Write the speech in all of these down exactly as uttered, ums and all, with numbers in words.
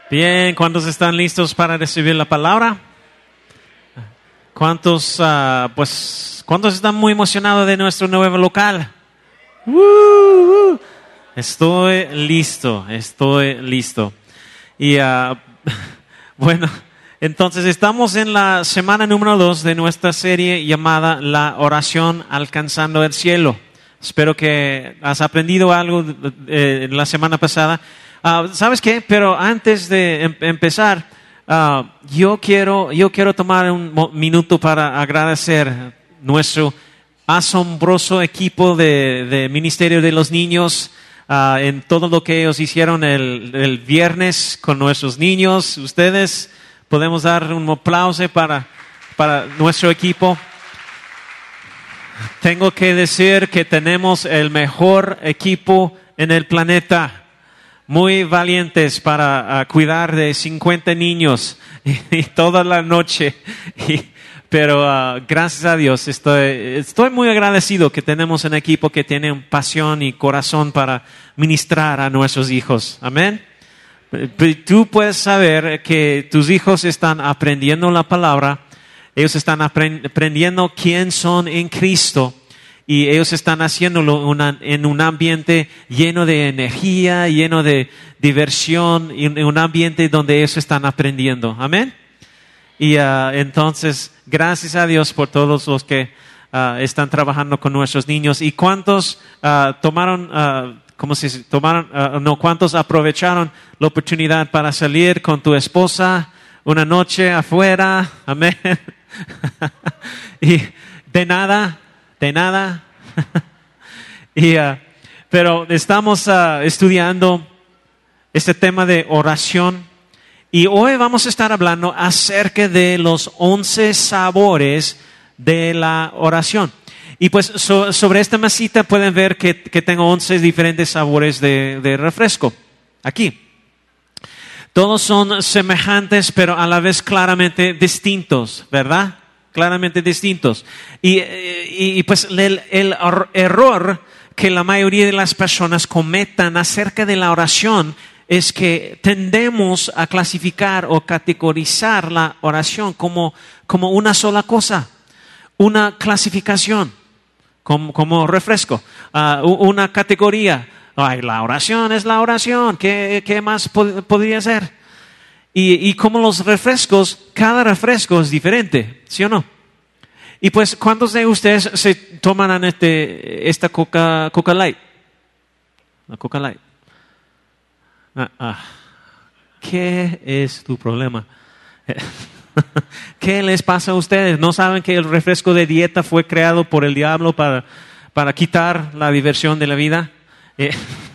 Bien, ¿cuántos están listos para recibir la palabra? ¿Cuántos, uh, pues, cuántos están muy emocionados de nuestro nuevo local? ¡Woo! Estoy listo, estoy listo. Y uh, bueno, entonces estamos en la semana número dos de nuestra serie llamada La Oración Alcanzando el Cielo. Espero que has aprendido algo eh, la semana pasada. Uh, ¿Sabes qué? Pero antes de em- empezar, uh, yo quiero, yo quiero tomar un mo- minuto para agradecer nuestro asombroso equipo de, de Ministerio de los Niños uh, en todo lo que ellos hicieron el, el viernes con nuestros niños. Ustedes, podemos dar un aplauso para, para nuestro equipo. Tengo que decir que tenemos el mejor equipo en el planeta. Muy valientes para uh, cuidar de cincuenta niños y, y toda la noche. Y, pero uh, gracias a Dios estoy, estoy muy agradecido que tenemos un equipo que tiene pasión y corazón para ministrar a nuestros hijos. Amén. Tú puedes saber que tus hijos están aprendiendo la palabra, ellos están aprendiendo quién son en Cristo. Y ellos están haciéndolo una, en un ambiente lleno de energía, lleno de diversión, en un ambiente donde ellos están aprendiendo. Amén. Y uh, entonces, gracias a Dios por todos los que uh, están trabajando con nuestros niños. ¿Y cuántos uh, tomaron, uh, cómo se dice? Tomaron, uh, no, cuántos aprovecharon la oportunidad para salir con tu esposa una noche afuera? Amén. Y de nada. De nada. y, uh, pero estamos uh, estudiando este tema de oración y hoy vamos a estar hablando acerca de los once sabores de la oración. Y pues so, sobre esta mesita pueden ver que, que tengo once diferentes sabores de, de refresco. Aquí. Todos son semejantes pero a la vez claramente distintos, ¿verdad? Claramente distintos. Y, y, y pues el, el error que la mayoría de las personas cometan acerca de la oración es que tendemos a clasificar o categorizar la oración como, como una sola cosa, una clasificación, como, como refresco, uh, una categoría. Ay, la oración es la oración, ¿qué, qué más pod- podría ser? Y, y como los refrescos, cada refresco es diferente, ¿sí o no? Y pues, ¿cuántos de ustedes se toman este, esta Coca, Coca Light? La Coca Light. Ah, ah. ¿Qué es tu problema? ¿Qué les pasa a ustedes? ¿No saben que el refresco de dieta fue creado por el diablo para, para quitar la diversión de la vida? Eh.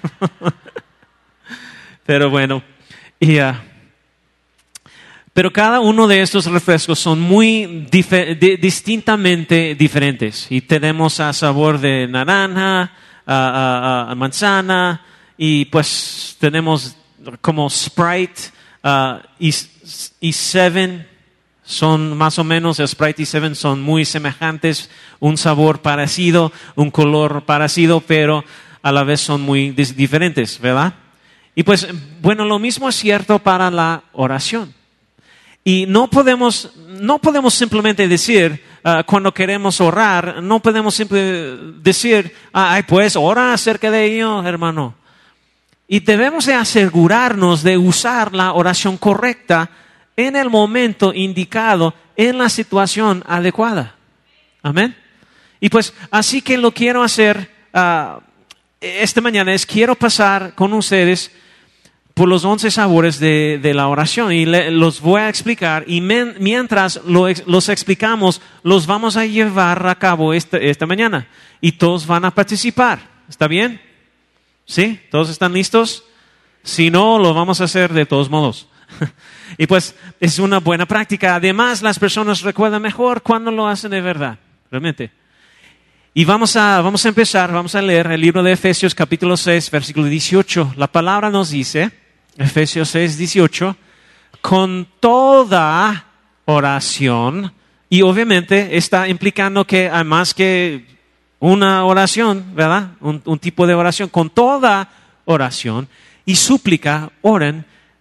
Pero bueno, y... Uh, Pero cada uno de estos refrescos son muy dif- di- distintamente diferentes. Y tenemos a sabor de naranja, a, a, a manzana, y pues tenemos como Sprite uh, y, y Seven. Son más o menos, Sprite y Seven son muy semejantes, un sabor parecido, un color parecido, pero a la vez son muy dis- diferentes, ¿verdad? Y pues, bueno, lo mismo es cierto para la oración. Y no podemos, no podemos simplemente decir, uh, cuando queremos orar, no podemos simplemente decir, ay, pues ora acerca de ello, hermano. Y debemos de asegurarnos de usar la oración correcta en el momento indicado, en la situación adecuada. Amén. Y pues, así que lo quiero hacer uh, esta mañana es, quiero pasar con ustedes por los once sabores de, de la oración y le, los voy a explicar y men, mientras lo, los explicamos, los vamos a llevar a cabo esta, esta mañana y todos van a participar. ¿Está bien? ¿Sí? ¿Todos están listos? Si no, lo vamos a hacer de todos modos. Y pues es una buena práctica. Además, las personas recuerdan mejor cuando lo hacen de verdad, realmente. Y vamos a, vamos a empezar, vamos a leer el libro de Efesios capítulo seis, versículo dieciocho. La palabra nos dice, Efesios seis, dieciocho, con toda oración, y obviamente está implicando que hay más que una oración, ¿verdad? Un, un tipo de oración, con toda oración y súplica, oren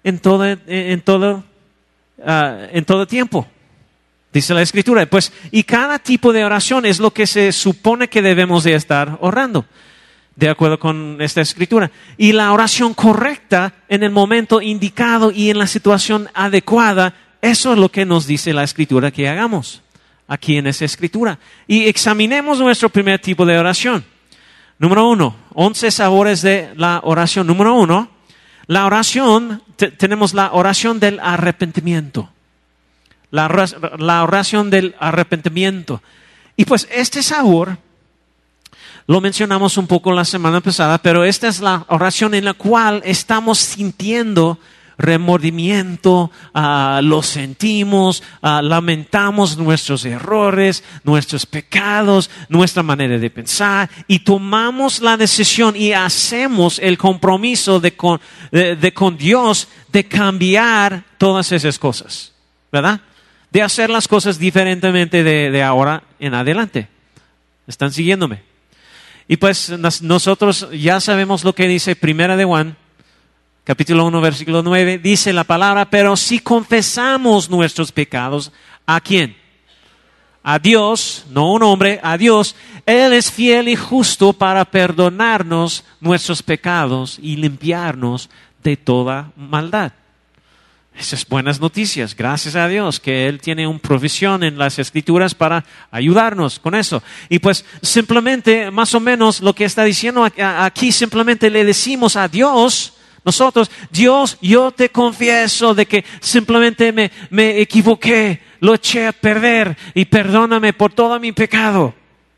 en todo, en todo, uh, en todo tiempo. Dice la Escritura. Pues, y cada tipo de oración es lo que se supone que debemos de estar orando, de acuerdo con esta Escritura. Y la oración correcta en el momento indicado y en la situación adecuada, eso es lo que nos dice la Escritura que hagamos aquí en esa Escritura. Y examinemos nuestro primer tipo de oración. Número uno, once sabores de la oración. Número uno, la oración, te, tenemos la oración del arrepentimiento. La, la oración del arrepentimiento. Y pues este sabor, lo mencionamos un poco la semana pasada, pero esta es la oración en la cual estamos sintiendo remordimiento, uh, lo sentimos, uh, lamentamos nuestros errores, nuestros pecados, nuestra manera de pensar y tomamos la decisión y hacemos el compromiso de con, de, de con Dios de cambiar todas esas cosas, ¿verdad? De hacer las cosas diferentemente de, de ahora en adelante. ¿Están siguiéndome? Y pues nos, nosotros ya sabemos lo que dice Primera de Juan, capítulo uno, versículo nueve, dice la palabra, pero si confesamos nuestros pecados, ¿a quién? A Dios, no a un hombre, a Dios. Él es fiel y justo para perdonarnos nuestros pecados y limpiarnos de toda maldad. Esas buenas noticias, gracias a Dios que Él tiene una provisión en las Escrituras para ayudarnos con eso. Y pues simplemente, más o menos lo que está diciendo aquí, simplemente le decimos a Dios, nosotros, Dios, yo te confieso de que simplemente me, me equivoqué, lo eché a perder y perdóname por todo mi pecado.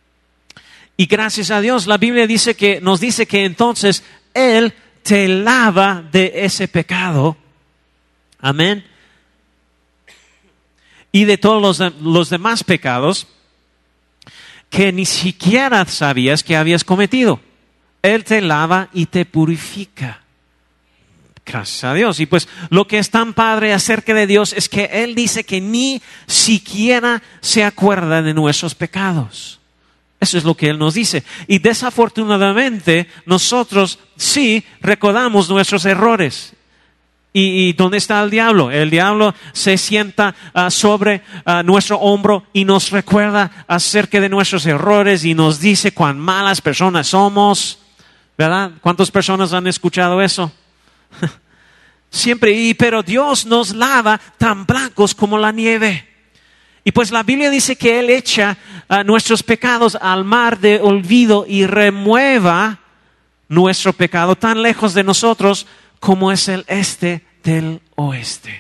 Y gracias a Dios, la Biblia dice que, nos dice que entonces Él te lava de ese pecado. Amén. Y de todos los, los demás pecados que ni siquiera sabías que habías cometido. Él te lava y te purifica. Gracias a Dios. Y pues lo que es tan padre acerca de Dios es que Él dice que ni siquiera se acuerda de nuestros pecados. Eso es lo que Él nos dice. Y desafortunadamente nosotros sí recordamos nuestros errores. ¿Y, y dónde está el diablo? El diablo se sienta uh, sobre uh, nuestro hombro y nos recuerda acerca de nuestros errores y nos dice cuán malas personas somos. ¿Verdad? ¿Cuántas personas han escuchado eso? Siempre, y, pero Dios nos lava tan blancos como la nieve. Y pues la Biblia dice que Él echa uh, nuestros pecados al mar de olvido y remueva nuestro pecado tan lejos de nosotros como es el este del oeste.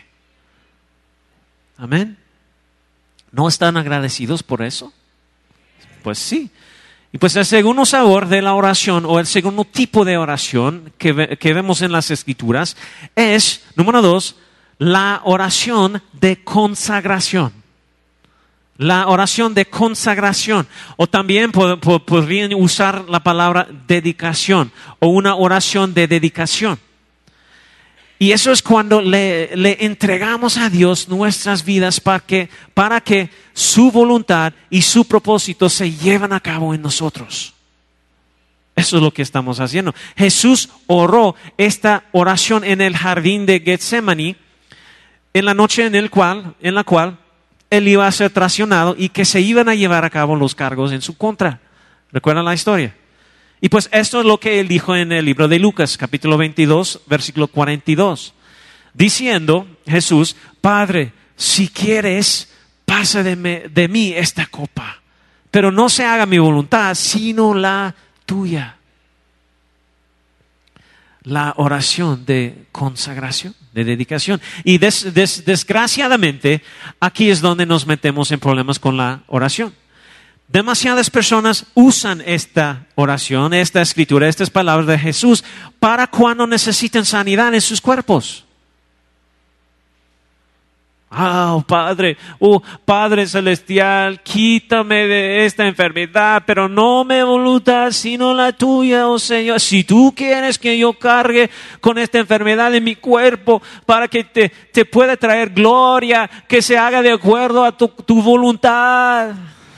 Amén. ¿No están agradecidos por eso? Pues sí. Y pues el segundo sabor de la oración o el segundo tipo de oración que, ve, que vemos en las Escrituras es, número dos, la oración de consagración. La oración de consagración. O también pod, pod, podrían usar la palabra dedicación o una oración de dedicación. Y eso es cuando le, le entregamos a Dios nuestras vidas para que, para que su voluntad y su propósito se lleven a cabo en nosotros. Eso es lo que estamos haciendo. Jesús oró esta oración en el jardín de Getsemaní, en la noche en, el cual, en la cual Él iba a ser traicionado y que se iban a llevar a cabo los cargos en su contra. ¿Recuerdan la historia? Y pues esto es lo que Él dijo en el libro de Lucas, capítulo veintidós, versículo cuarenta y dos. Diciendo Jesús, Padre, si quieres, pasa de, me, de mí esta copa. Pero no se haga mi voluntad, sino la tuya. La oración de consagración, de dedicación. Y des, des, desgraciadamente, aquí es donde nos metemos en problemas con la oración. Demasiadas personas usan esta oración, esta escritura, estas palabras de Jesús para cuando necesitan sanidad en sus cuerpos. Ah, oh, Padre, oh Padre Celestial, quítame de esta enfermedad, pero no mi voluntad, sino la tuya, oh Señor. Si tú quieres que yo cargue con esta enfermedad en mi cuerpo para que te, te pueda traer gloria, que se haga de acuerdo a tu, tu voluntad.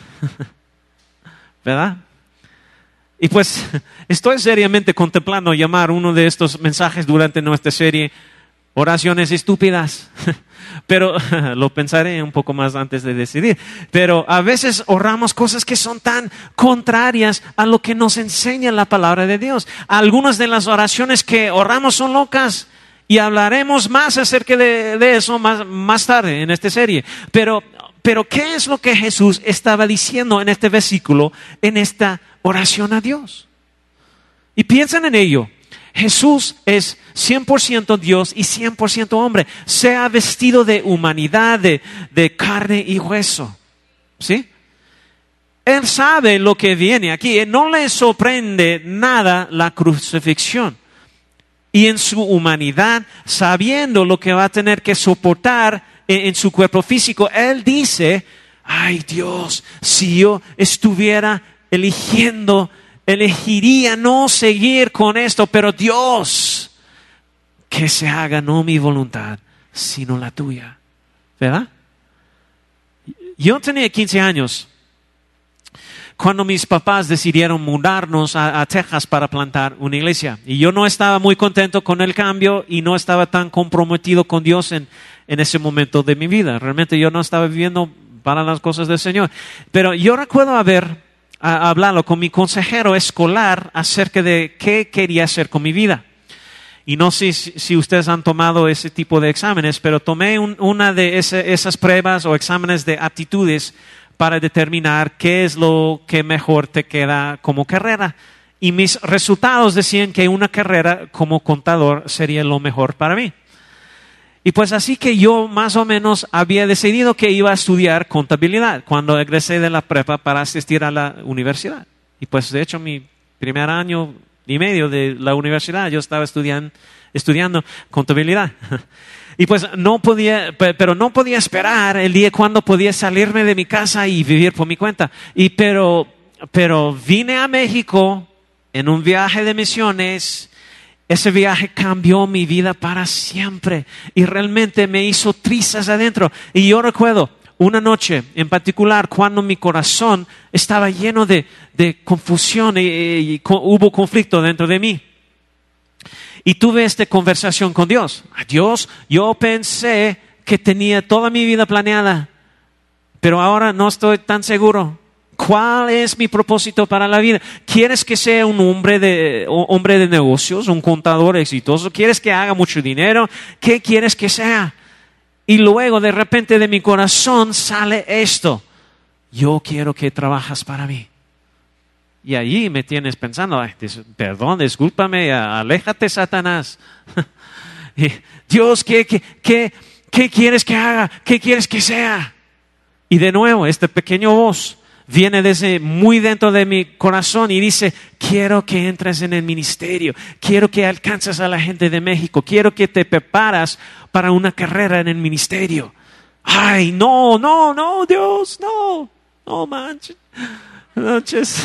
¿Verdad? Y pues estoy seriamente contemplando llamar uno de estos mensajes durante nuestra serie oraciones estúpidas. Pero lo pensaré un poco más antes de decidir. Pero a veces oramos cosas que son tan contrarias a lo que nos enseña la palabra de Dios. Algunas de las oraciones que oramos son locas y hablaremos más acerca de, de eso más, más tarde en esta serie. Pero, pero ¿qué es lo que Jesús estaba diciendo en este versículo, en esta oración a Dios? Y piensen en ello. Jesús es cien por ciento Dios y cien por ciento hombre. Se ha vestido de humanidad, de, de carne y hueso. ¿Sí? Él sabe lo que viene aquí. No le sorprende nada la crucifixión. Y en su humanidad, sabiendo lo que va a tener que soportar en, en su cuerpo físico, Él dice, ay Dios, si yo estuviera eligiendo elegiría no seguir con esto, pero Dios, que se haga no mi voluntad, sino la tuya. ¿Verdad? Yo tenía quince años cuando mis papás decidieron mudarnos a, a Texas para plantar una iglesia. Y yo no estaba muy contento con el cambio y no estaba tan comprometido con Dios en, en ese momento de mi vida. Realmente yo no estaba viviendo para las cosas del Señor. Pero yo recuerdo haber a hablarlo con mi consejero escolar acerca de qué quería hacer con mi vida. Y no sé si, si ustedes han tomado ese tipo de exámenes, pero tomé un, una de ese, esas pruebas o exámenes de aptitudes para determinar qué es lo que mejor te queda como carrera. Y mis resultados decían que una carrera como contador sería lo mejor para mí. Y pues así que yo más o menos había decidido que iba a estudiar contabilidad cuando egresé de la prepa para asistir a la universidad. Y pues de hecho mi primer año y medio de la universidad yo estaba estudiando, estudiando contabilidad. Y pues no podía, pero no podía esperar el día cuando podía salirme de mi casa y vivir por mi cuenta. Y pero, pero vine a México en un viaje de misiones. Ese viaje cambió mi vida para siempre y realmente me hizo trizas adentro. Y yo recuerdo una noche en particular cuando mi corazón estaba lleno de, de confusión y, y, y hubo conflicto dentro de mí. Y tuve esta conversación con Dios. Dios, yo pensé que tenía toda mi vida planeada, pero ahora no estoy tan seguro. ¿Cuál es mi propósito para la vida? ¿Quieres que sea un hombre de, hombre de negocios, un contador exitoso? ¿Quieres que haga mucho dinero? ¿Qué quieres que sea? Y luego de repente de mi corazón sale esto. Yo quiero que trabajas para mí. Y allí me tienes pensando, ay, perdón, discúlpame, aléjate, Satanás. Dios, ¿qué, qué, qué, ¿qué quieres que haga? ¿Qué quieres que sea? Y de nuevo, este pequeño voz viene desde muy dentro de mi corazón y dice, quiero que entres en el ministerio, quiero que alcances a la gente de México, quiero que te preparas para una carrera en el ministerio. Ay, no, no, no, Dios, no, no manches, manches.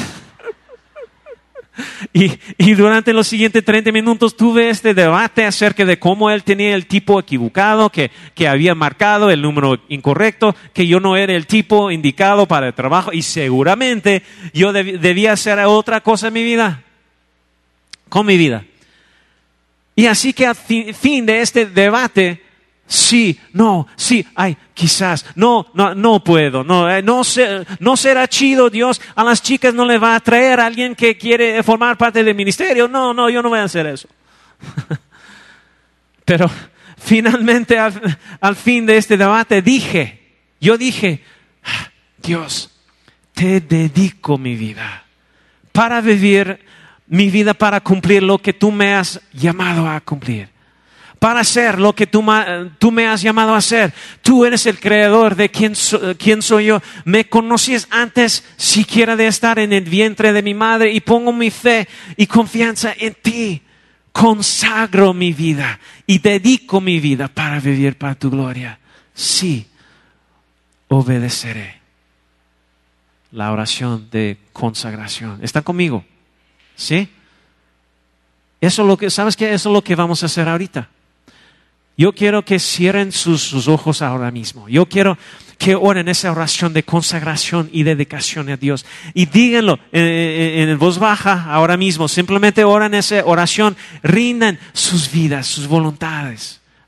Y, y durante los siguientes treinta minutos tuve este debate acerca de cómo él tenía el tipo equivocado, que, que había marcado el número incorrecto, que yo no era el tipo indicado para el trabajo y seguramente yo deb, debía hacer otra cosa en mi vida, con mi vida. Y así que al fin, fin de este debate, sí, no, sí, ay, quizás, no, no, no puedo, no, eh, no, ser, no será chido, Dios, a las chicas no le va a atraer a alguien que quiere formar parte del ministerio, no, no, yo no voy a hacer eso. Pero finalmente al, al fin de este debate dije, yo dije, Dios, te dedico mi vida para vivir mi vida, para cumplir lo que tú me has llamado a cumplir. Para hacer lo que tú, tú me has llamado a hacer. Tú eres el creador de quién, so, quién soy yo. Me conocías antes siquiera de estar en el vientre de mi madre y pongo mi fe y confianza en ti. Consagro mi vida y dedico mi vida para vivir para tu gloria. Sí, obedeceré. La oración de consagración. ¿Están conmigo? ¿Sí? Eso es lo que, ¿sabes qué? Eso es lo que vamos a hacer ahorita. Yo quiero que cierren sus, sus ojos ahora mismo. Yo quiero que oren esa oración de consagración y dedicación a Dios. Y díganlo en, en, en voz baja ahora mismo. Simplemente oran esa oración. Rindan sus vidas, sus voluntades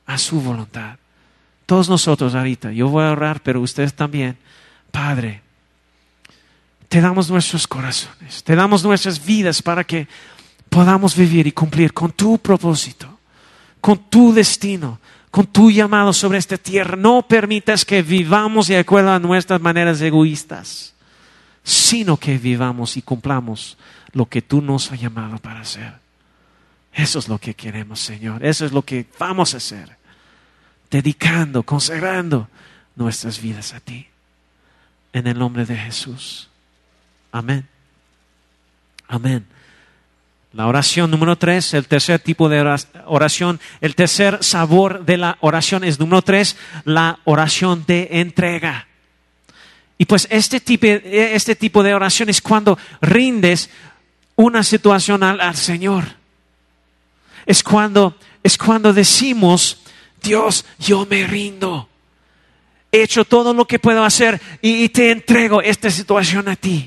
a su voluntad. Todos nosotros ahorita, yo voy a orar, pero ustedes también. Padre, te damos nuestros corazones, te damos nuestras vidas para que podamos vivir y cumplir con tu propósito, con tu destino, con tu llamado sobre esta tierra. No permitas que vivamos de acuerdo a nuestras maneras egoístas, sino que vivamos y cumplamos lo que tú nos has llamado para hacer. Eso es lo que queremos, Señor. Eso es lo que vamos a hacer. Dedicando, consagrando nuestras vidas a ti. En el nombre de Jesús. Amén. Amén. La oración número tres, el tercer tipo de oración, el tercer sabor de la oración es número tres, la oración de entrega. Y pues este tipo, este tipo de oración es cuando rindes una situación al, al Señor. Es cuando, es cuando decimos, Dios, yo me rindo. He hecho todo lo que puedo hacer y, y te entrego esta situación a ti.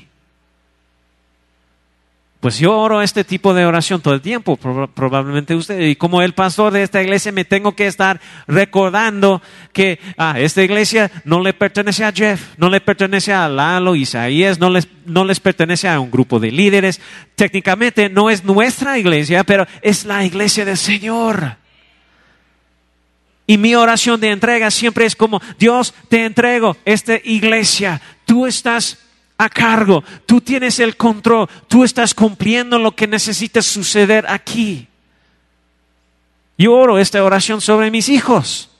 Pues yo oro este tipo de oración todo el tiempo, probablemente usted. Y como el pastor de esta iglesia me tengo que estar recordando que ah, esta iglesia no le pertenece a Jeff, no le pertenece a Lalo, Isaías, no les, no les pertenece a un grupo de líderes. Técnicamente no es nuestra iglesia, pero es la iglesia del Señor. Y mi oración de entrega siempre es como, Dios, te entrego esta iglesia. Tú estás a cargo, tú tienes el control, tú estás cumpliendo lo que necesita suceder aquí. Yo oro esta oración sobre mis hijos.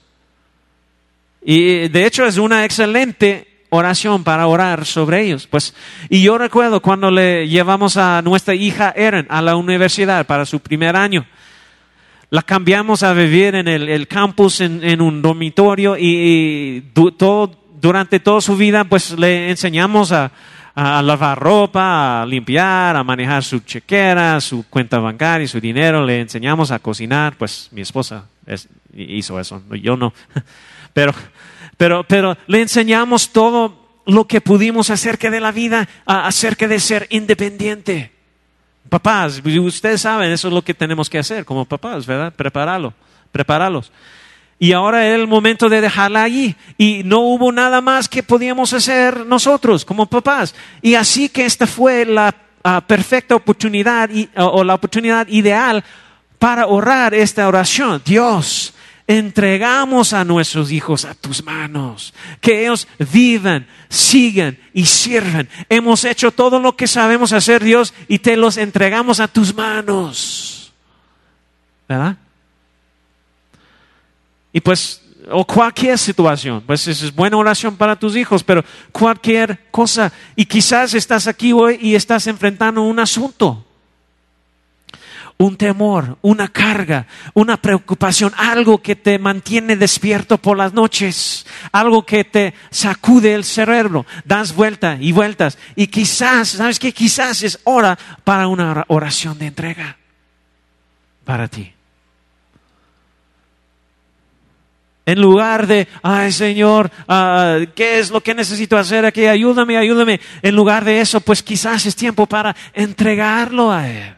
Y de hecho es una excelente oración para orar sobre ellos. Pues, y yo recuerdo cuando le llevamos a nuestra hija Erin a la universidad para su primer año. La cambiamos a vivir en el, el campus, en, en un dormitorio y, y du, todo, durante toda su vida pues le enseñamos a, a lavar ropa, a limpiar, a manejar su chequera, su cuenta bancaria, su dinero. Le enseñamos a cocinar. Pues mi esposa es, hizo eso, yo no. Pero, pero, pero le enseñamos todo lo que pudimos acerca de la vida, acerca de ser independiente. Papás, ustedes saben, eso es lo que tenemos que hacer como papás, ¿verdad? Prepararlo, prepararlos. Y ahora era el momento de dejarla allí. Y no hubo nada más que podíamos hacer nosotros como papás. Y así que esta fue la uh, perfecta oportunidad y, o, o la oportunidad ideal para orar esta oración. Dios, entregamos a nuestros hijos a tus manos. Que ellos vivan, sigan y sirvan. Hemos hecho todo lo que sabemos hacer, Dios, y te los entregamos a tus manos. ¿Verdad? Y pues, o cualquier situación, pues es buena oración para tus hijos, pero cualquier cosa. Y quizás estás aquí hoy y estás enfrentando un asunto, un temor, una carga, una preocupación, algo que te mantiene despierto por las noches, algo que te sacude el cerebro, das vueltas y vueltas. Y quizás, ¿sabes qué? Quizás es hora para una oración de entrega para ti. En lugar de, ay Señor, uh, ¿qué es lo que necesito hacer aquí? Ayúdame, ayúdame. En lugar de eso, pues quizás es tiempo para entregarlo a Él.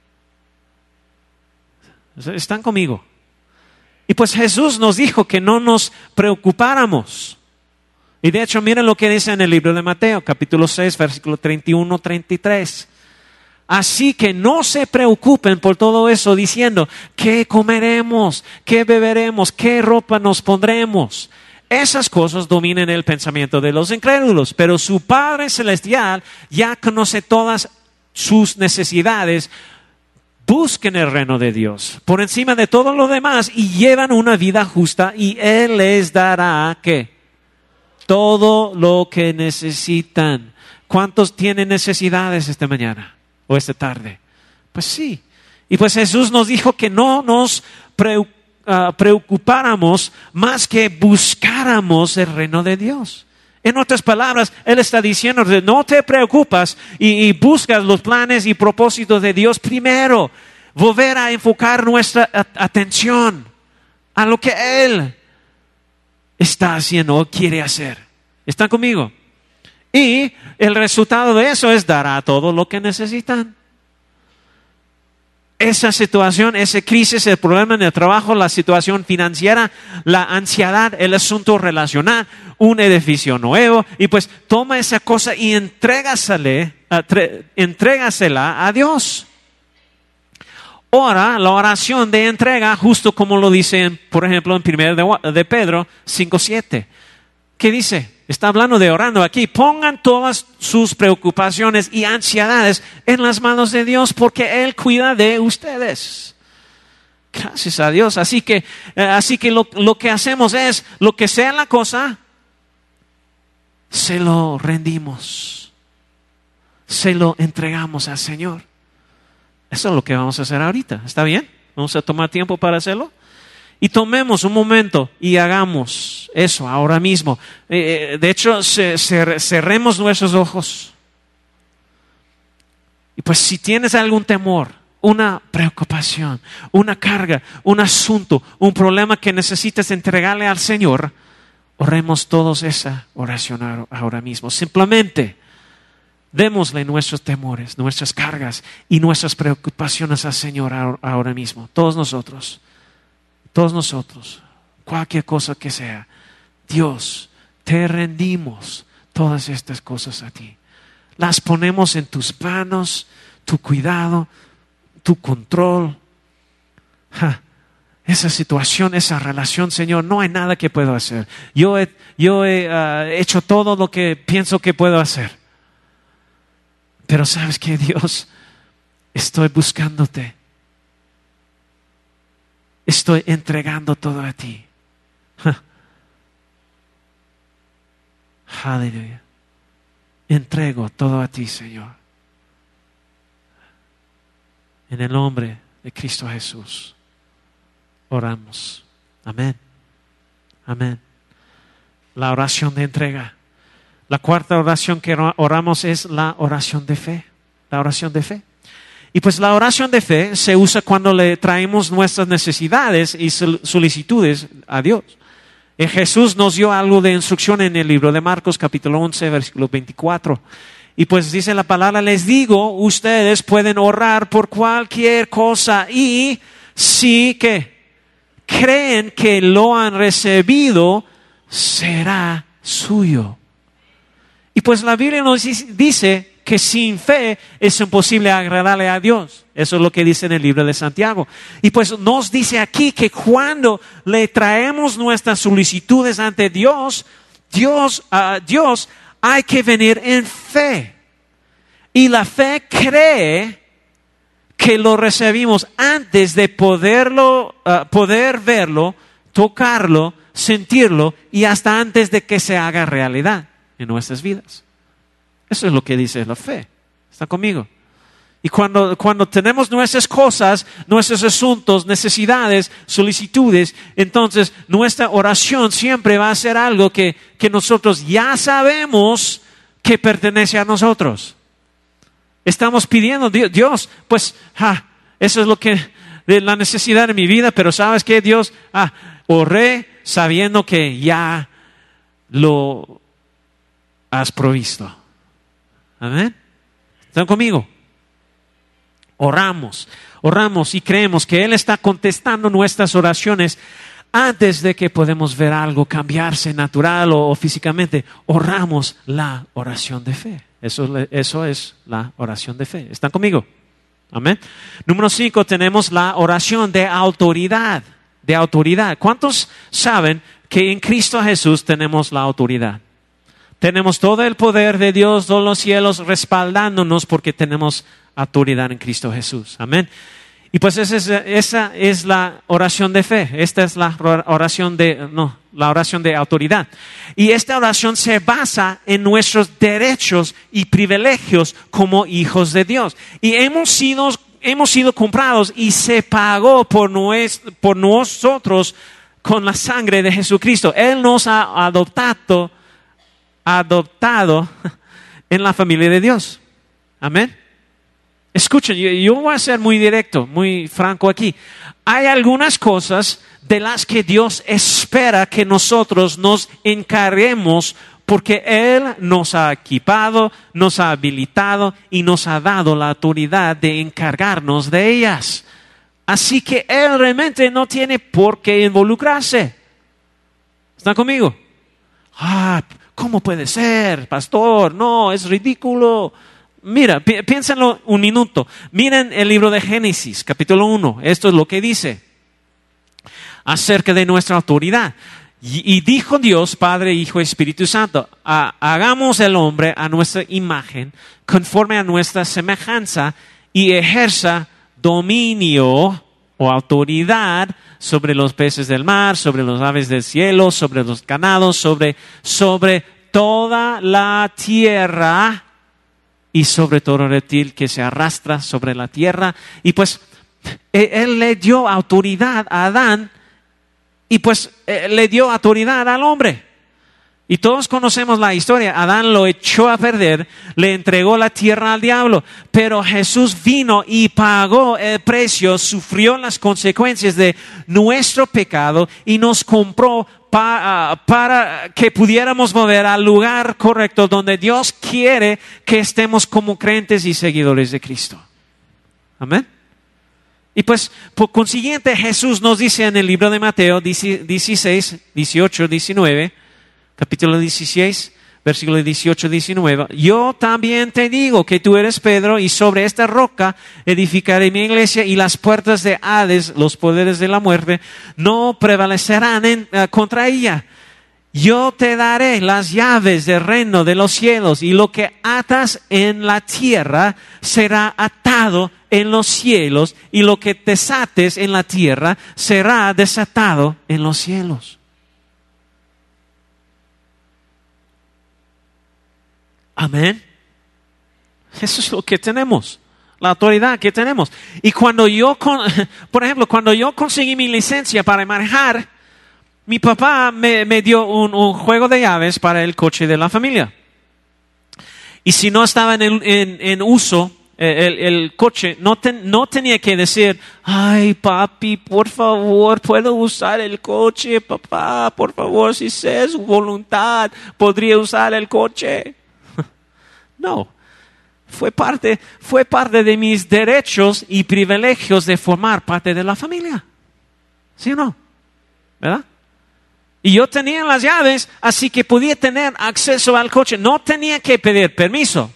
¿Están conmigo? Y pues Jesús nos dijo que no nos preocupáramos. Y de hecho, miren lo que dice en el libro de Mateo, capítulo seis, versículo treinta y uno, treinta y tres. Así que no se preocupen por todo eso diciendo, ¿qué comeremos? ¿Qué beberemos? ¿Qué ropa nos pondremos? Esas cosas dominan el pensamiento de los incrédulos, pero su Padre Celestial ya conoce todas sus necesidades. Busquen el reino de Dios por encima de todo lo demás y llevan una vida justa y Él les dará, ¿qué? Todo lo que necesitan. ¿Cuántos tienen necesidades esta mañana? ¿O esta tarde? Pues sí. Y pues Jesús nos dijo que no nos preocupáramos más que buscáramos el reino de Dios. En otras palabras, Él está diciendo, no te preocupas y, y buscas los planes y propósitos de Dios primero. Volver a enfocar nuestra atención a lo que Él está haciendo o quiere hacer. ¿Están conmigo? Y el resultado de eso es dará todo lo que necesitan. esa situación, esa crisis, el problema en el trabajo, la situación financiera, la ansiedad, el asunto relacional, un edificio nuevo, y pues toma esa cosa y entrégasele, uh, entrégasela a Dios. Ora, la oración de entrega, justo como lo dice, por ejemplo, en primero de, de Pedro cinco siete. ¿Qué dice? Está hablando de orando aquí. Pongan todas sus preocupaciones y ansiedades en las manos de Dios porque Él cuida de ustedes. Gracias a Dios. Así que, eh, así que lo, lo que hacemos es, lo que sea la cosa, se lo rendimos. Se lo entregamos al Señor. Eso es lo que vamos a hacer ahorita. ¿Está bien? Vamos a tomar tiempo para hacerlo. Y tomemos un momento y hagamos eso ahora mismo. Eh, de hecho, ce, ce, cerremos nuestros ojos. Y pues si tienes algún temor, una preocupación, una carga, un asunto, un problema que necesites entregarle al Señor, oremos todos esa oración ahora mismo. Simplemente démosle nuestros temores, nuestras cargas y nuestras preocupaciones al Señor ahora mismo. Todos nosotros. Todos nosotros, cualquier cosa que sea, Dios, te rendimos todas estas cosas a ti. Las ponemos en tus manos, tu cuidado, tu control. Ja, esa situación, esa relación, Señor, no hay nada que puedo hacer. Yo he, yo he uh, hecho todo lo que pienso que puedo hacer. Pero ¿sabes qué, Dios? Estoy buscándote. Estoy entregando todo a ti. Aleluya. Entrego todo a ti, Señor. En el nombre de Cristo Jesús oramos. Amén. Amén. La oración de entrega. La cuarta oración que oramos es la oración de fe. La oración de fe. Y pues la oración de fe se usa cuando le traemos nuestras necesidades y solicitudes a Dios. Y Jesús nos dio algo de instrucción en el libro de Marcos capítulo once versículo veinticuatro. Y pues dice la palabra, les digo, ustedes pueden orar por cualquier cosa y si que creen que lo han recibido, será suyo. Y pues la Biblia nos dice que sin fe es imposible agradarle a Dios. Eso es lo que dice en el libro de Santiago. Y pues nos dice aquí que cuando le traemos nuestras solicitudes ante Dios, Dios, uh, Dios hay que venir en fe. Y la fe cree que lo recibimos antes de poderlo, uh, poder verlo, tocarlo, sentirlo y hasta antes de que se haga realidad en nuestras vidas. Eso es lo que dice la fe. ¿Está conmigo? Y cuando, cuando tenemos nuestras cosas, nuestros asuntos, necesidades, solicitudes, entonces nuestra oración siempre va a ser algo que, que nosotros ya sabemos que pertenece a nosotros. Estamos pidiendo, Dios, pues, ah, eso es lo que, de la necesidad de mi vida, pero ¿sabes qué, Dios? Ah, oré sabiendo que ya lo has provisto. Amén. ¿Están conmigo? Oramos, oramos y creemos que Él está contestando nuestras oraciones antes de que podamos ver algo cambiarse natural o, o físicamente. Oramos la oración de fe. Eso, eso es la oración de fe. ¿Están conmigo? Amén. Número cinco, tenemos la oración de autoridad. De autoridad. ¿Cuántos saben que en Cristo Jesús tenemos la autoridad? Tenemos todo el poder de Dios, todos los cielos respaldándonos porque tenemos autoridad en Cristo Jesús. Amén. Y pues esa es, esa es la oración de fe. Esta es la oración de, no, la oración de autoridad. Y esta oración se basa en nuestros derechos y privilegios como hijos de Dios. Y hemos sido, hemos sido comprados y se pagó por, nuestro, por nosotros con la sangre de Jesucristo. Él nos ha adoptado adoptado en la familia de Dios. Amén. Escuchen, yo, yo voy a ser muy directo, muy franco aquí. Hay algunas cosas de las que Dios espera que nosotros nos encarguemos porque Él nos ha equipado, nos ha habilitado y nos ha dado la autoridad de encargarnos de ellas. Así que Él realmente no tiene por qué involucrarse. ¿Están conmigo? Ah, ¿cómo puede ser, pastor? No, es ridículo. Mira, pi- piénsenlo un minuto. Miren el libro de Génesis, capítulo uno. Esto es lo que dice acerca de nuestra autoridad. Y, y dijo Dios, Padre, Hijo y Espíritu Santo, ha- hagamos el hombre a nuestra imagen, conforme a nuestra semejanza, y ejerza dominio o autoridad sobre los peces del mar, sobre las aves del cielo, sobre los ganados, sobre, sobre toda la tierra y sobre todo reptil que se arrastra sobre la tierra. Y pues Él le dio autoridad a Adán y pues le dio autoridad al hombre. Y todos conocemos la historia. Adán lo echó a perder, le entregó la tierra al diablo. Pero Jesús vino y pagó el precio, sufrió las consecuencias de nuestro pecado y nos compró para, para que pudiéramos volver al lugar correcto donde Dios quiere que estemos como creyentes y seguidores de Cristo. Amén. Y pues, por consiguiente, Jesús nos dice en el libro de Mateo dieciséis, dieciocho, diecinueve, capítulo dieciséis, versículo dieciocho, diecinueve. Yo también te digo que tú eres Pedro y sobre esta roca edificaré mi iglesia y las puertas de Hades, los poderes de la muerte, no prevalecerán en, uh, contra ella. Yo te daré las llaves del reino de los cielos y lo que atas en la tierra será atado en los cielos y lo que desates en la tierra será desatado en los cielos. Amén. Eso es lo que tenemos, la autoridad que tenemos. Y cuando yo, por ejemplo, cuando yo conseguí mi licencia para manejar, mi papá me, me dio un, un juego de llaves para el coche de la familia. Y si no estaba en, el, en, en uso el, el coche, no, ten, no tenía que decir, ay papi, por favor, ¿puedo usar el coche? Papá, por favor, si sé su voluntad, ¿podría usar el coche? No, fue parte, fue parte de mis derechos y privilegios de formar parte de la familia. ¿Sí o no? ¿Verdad? Y yo tenía las llaves, así que podía tener acceso al coche. No tenía que pedir permiso.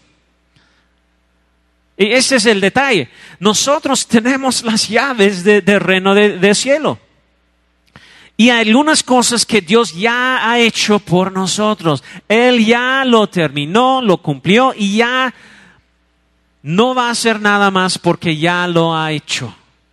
Y ese es el detalle. Nosotros tenemos las llaves del de reino del de cielo. Y hay algunas cosas que Dios ya ha hecho por nosotros. Él ya lo terminó, lo cumplió y ya no va a hacer nada más porque ya lo ha hecho.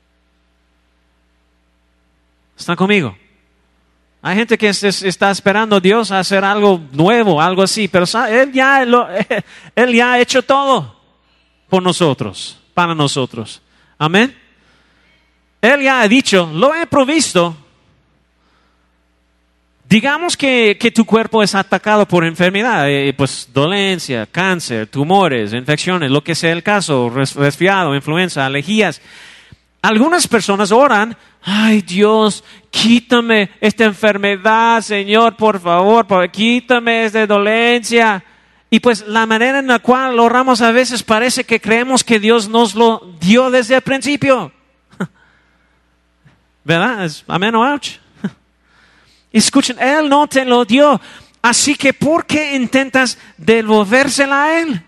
¿Están conmigo? Hay gente que está esperando a Dios a hacer algo nuevo, algo así, pero Él ya, lo, Él ya ha hecho todo por nosotros, para nosotros. Amén. Él ya ha dicho, lo he provisto. Digamos que, que tu cuerpo es atacado por enfermedad, eh, pues dolencia, cáncer, tumores, infecciones, lo que sea el caso, resfriado, influenza, alergias. Algunas personas oran, ay Dios, quítame esta enfermedad, Señor, por favor, por, quítame esta dolencia. Y pues la manera en la cual lo oramos a veces parece que creemos que Dios nos lo dio desde el principio. ¿Verdad? Amén o ouch. Escuchen, Él no te lo dio. Así que ¿por qué intentas devolvérsela a Él?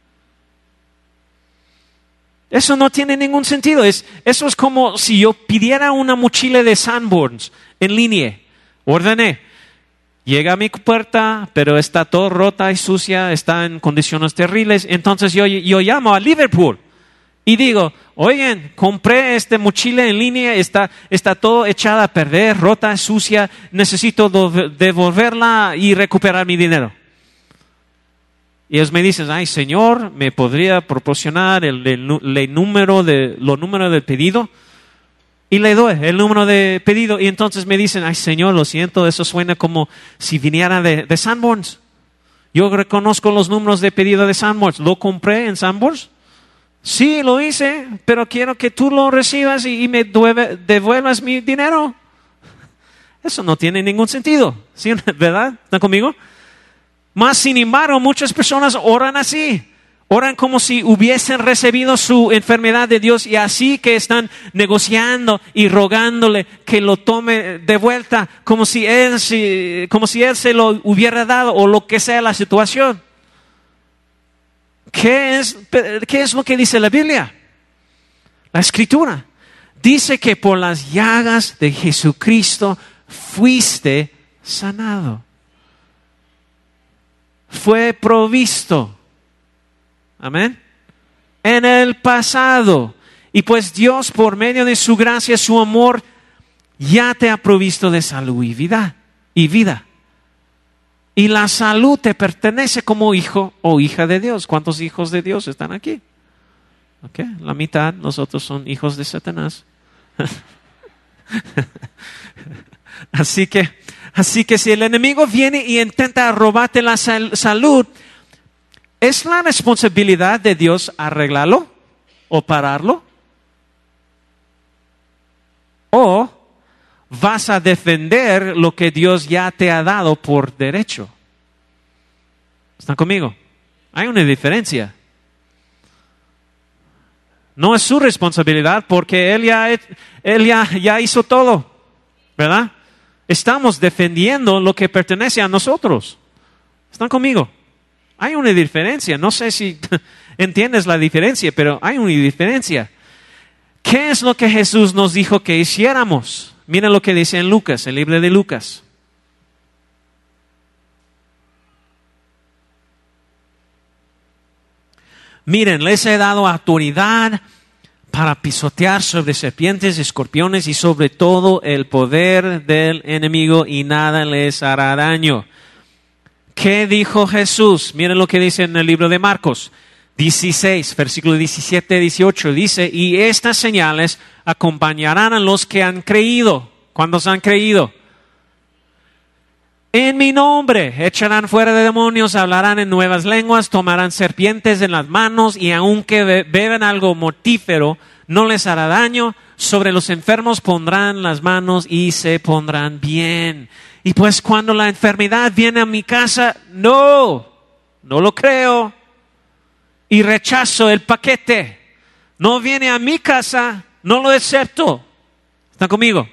Eso no tiene ningún sentido. Es, eso es como si yo pidiera una mochila de Sanborns en línea. Ordené. Llega a mi puerta, pero está todo rota y sucia, está en condiciones terribles. Entonces yo, yo llamo a Liverpool y digo, oigan, compré esta mochila en línea, está, está todo echada a perder, rota, sucia, necesito do- devolverla y recuperar mi dinero. Y ellos me dicen, ay Señor, ¿me podría proporcionar el, el, el número de, los números del pedido? Y le doy el número de pedido. Y entonces me dicen, ay Señor, lo siento, eso suena como si viniera de, de Sanborns. Yo reconozco los números de pedido de Sanborns. ¿Lo compré en Sanborns? Sí, lo hice, pero quiero que tú lo recibas y, y me devuelve, devuelvas mi dinero. Eso no tiene ningún sentido, ¿sí? ¿Verdad? ¿Están conmigo? Mas, sin embargo, muchas personas oran así. Oran como si hubiesen recibido su enfermedad de Dios y así que están negociando y rogándole que lo tome de vuelta, como si él, si, como si él se lo hubiera dado o lo que sea la situación. ¿Qué es, qué es lo que dice la Biblia? La Escritura dice que por las llagas de Jesucristo fuiste sanado. Fue provisto. Amén. En el pasado. Y pues Dios, por medio de su gracia, su amor, ya te ha provisto de salud y vida. Y vida. Y la salud te pertenece como hijo o hija de Dios. ¿Cuántos hijos de Dios están aquí? Okay. La mitad, nosotros son hijos de Satanás. Así que, así que si el enemigo viene y intenta robarte la sal- salud, ¿es la responsabilidad de Dios arreglarlo o pararlo? ¿O vas a defender lo que Dios ya te ha dado por derecho? ¿Están conmigo? Hay una diferencia. No es su responsabilidad porque Él ya, él ya, ya hizo todo, ¿verdad? Estamos defendiendo lo que pertenece a nosotros. ¿Están conmigo? Hay una diferencia. No sé si entiendes la diferencia, pero hay una diferencia. ¿Qué es lo que Jesús nos dijo que hiciéramos? Mira lo que dice en Lucas, el libro de Lucas. Miren, les he dado autoridad para pisotear sobre serpientes, escorpiones y sobre todo el poder del enemigo y nada les hará daño. ¿Qué dijo Jesús? Miren lo que dice en el libro de Marcos dieciséis, versículo diecisiete, dieciocho. Dice, y estas señales acompañarán a los que han creído. ¿Cuántos han creído? En mi nombre echarán fuera de demonios, hablarán en nuevas lenguas, tomarán serpientes en las manos y aunque be- beban algo mortífero, no les hará daño. Sobre los enfermos pondrán las manos y se pondrán bien. Y pues cuando la enfermedad viene a mi casa, no, no lo creo y rechazo el paquete. No viene a mi casa, no lo acepto. ¿Están conmigo?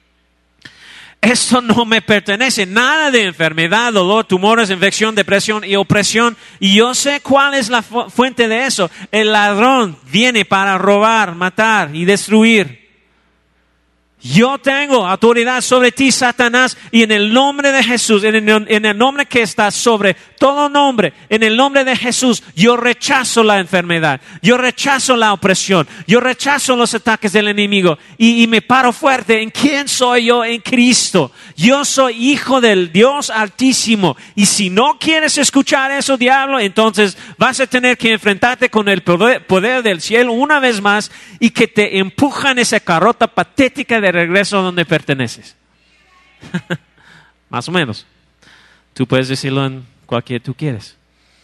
Esto no me pertenece, nada de enfermedad, dolor, tumores, infección, depresión y opresión. Y yo sé cuál es la fu- fuente de eso. El ladrón viene para robar, matar y destruir. Yo tengo autoridad sobre ti, Satanás, y en el nombre de Jesús, en el, en el nombre que está sobre todo nombre, en el nombre de Jesús, yo rechazo la enfermedad, yo rechazo la opresión, yo rechazo los ataques del enemigo y, y me paro fuerte en quién soy yo en Cristo. Yo soy hijo del Dios Altísimo y si no quieres escuchar eso, diablo, entonces vas a tener que enfrentarte con el poder, poder del cielo una vez más y que te empujan esa carrota patética de regreso a donde perteneces. Más o menos. Tú puedes decirlo en cualquier tú quieres.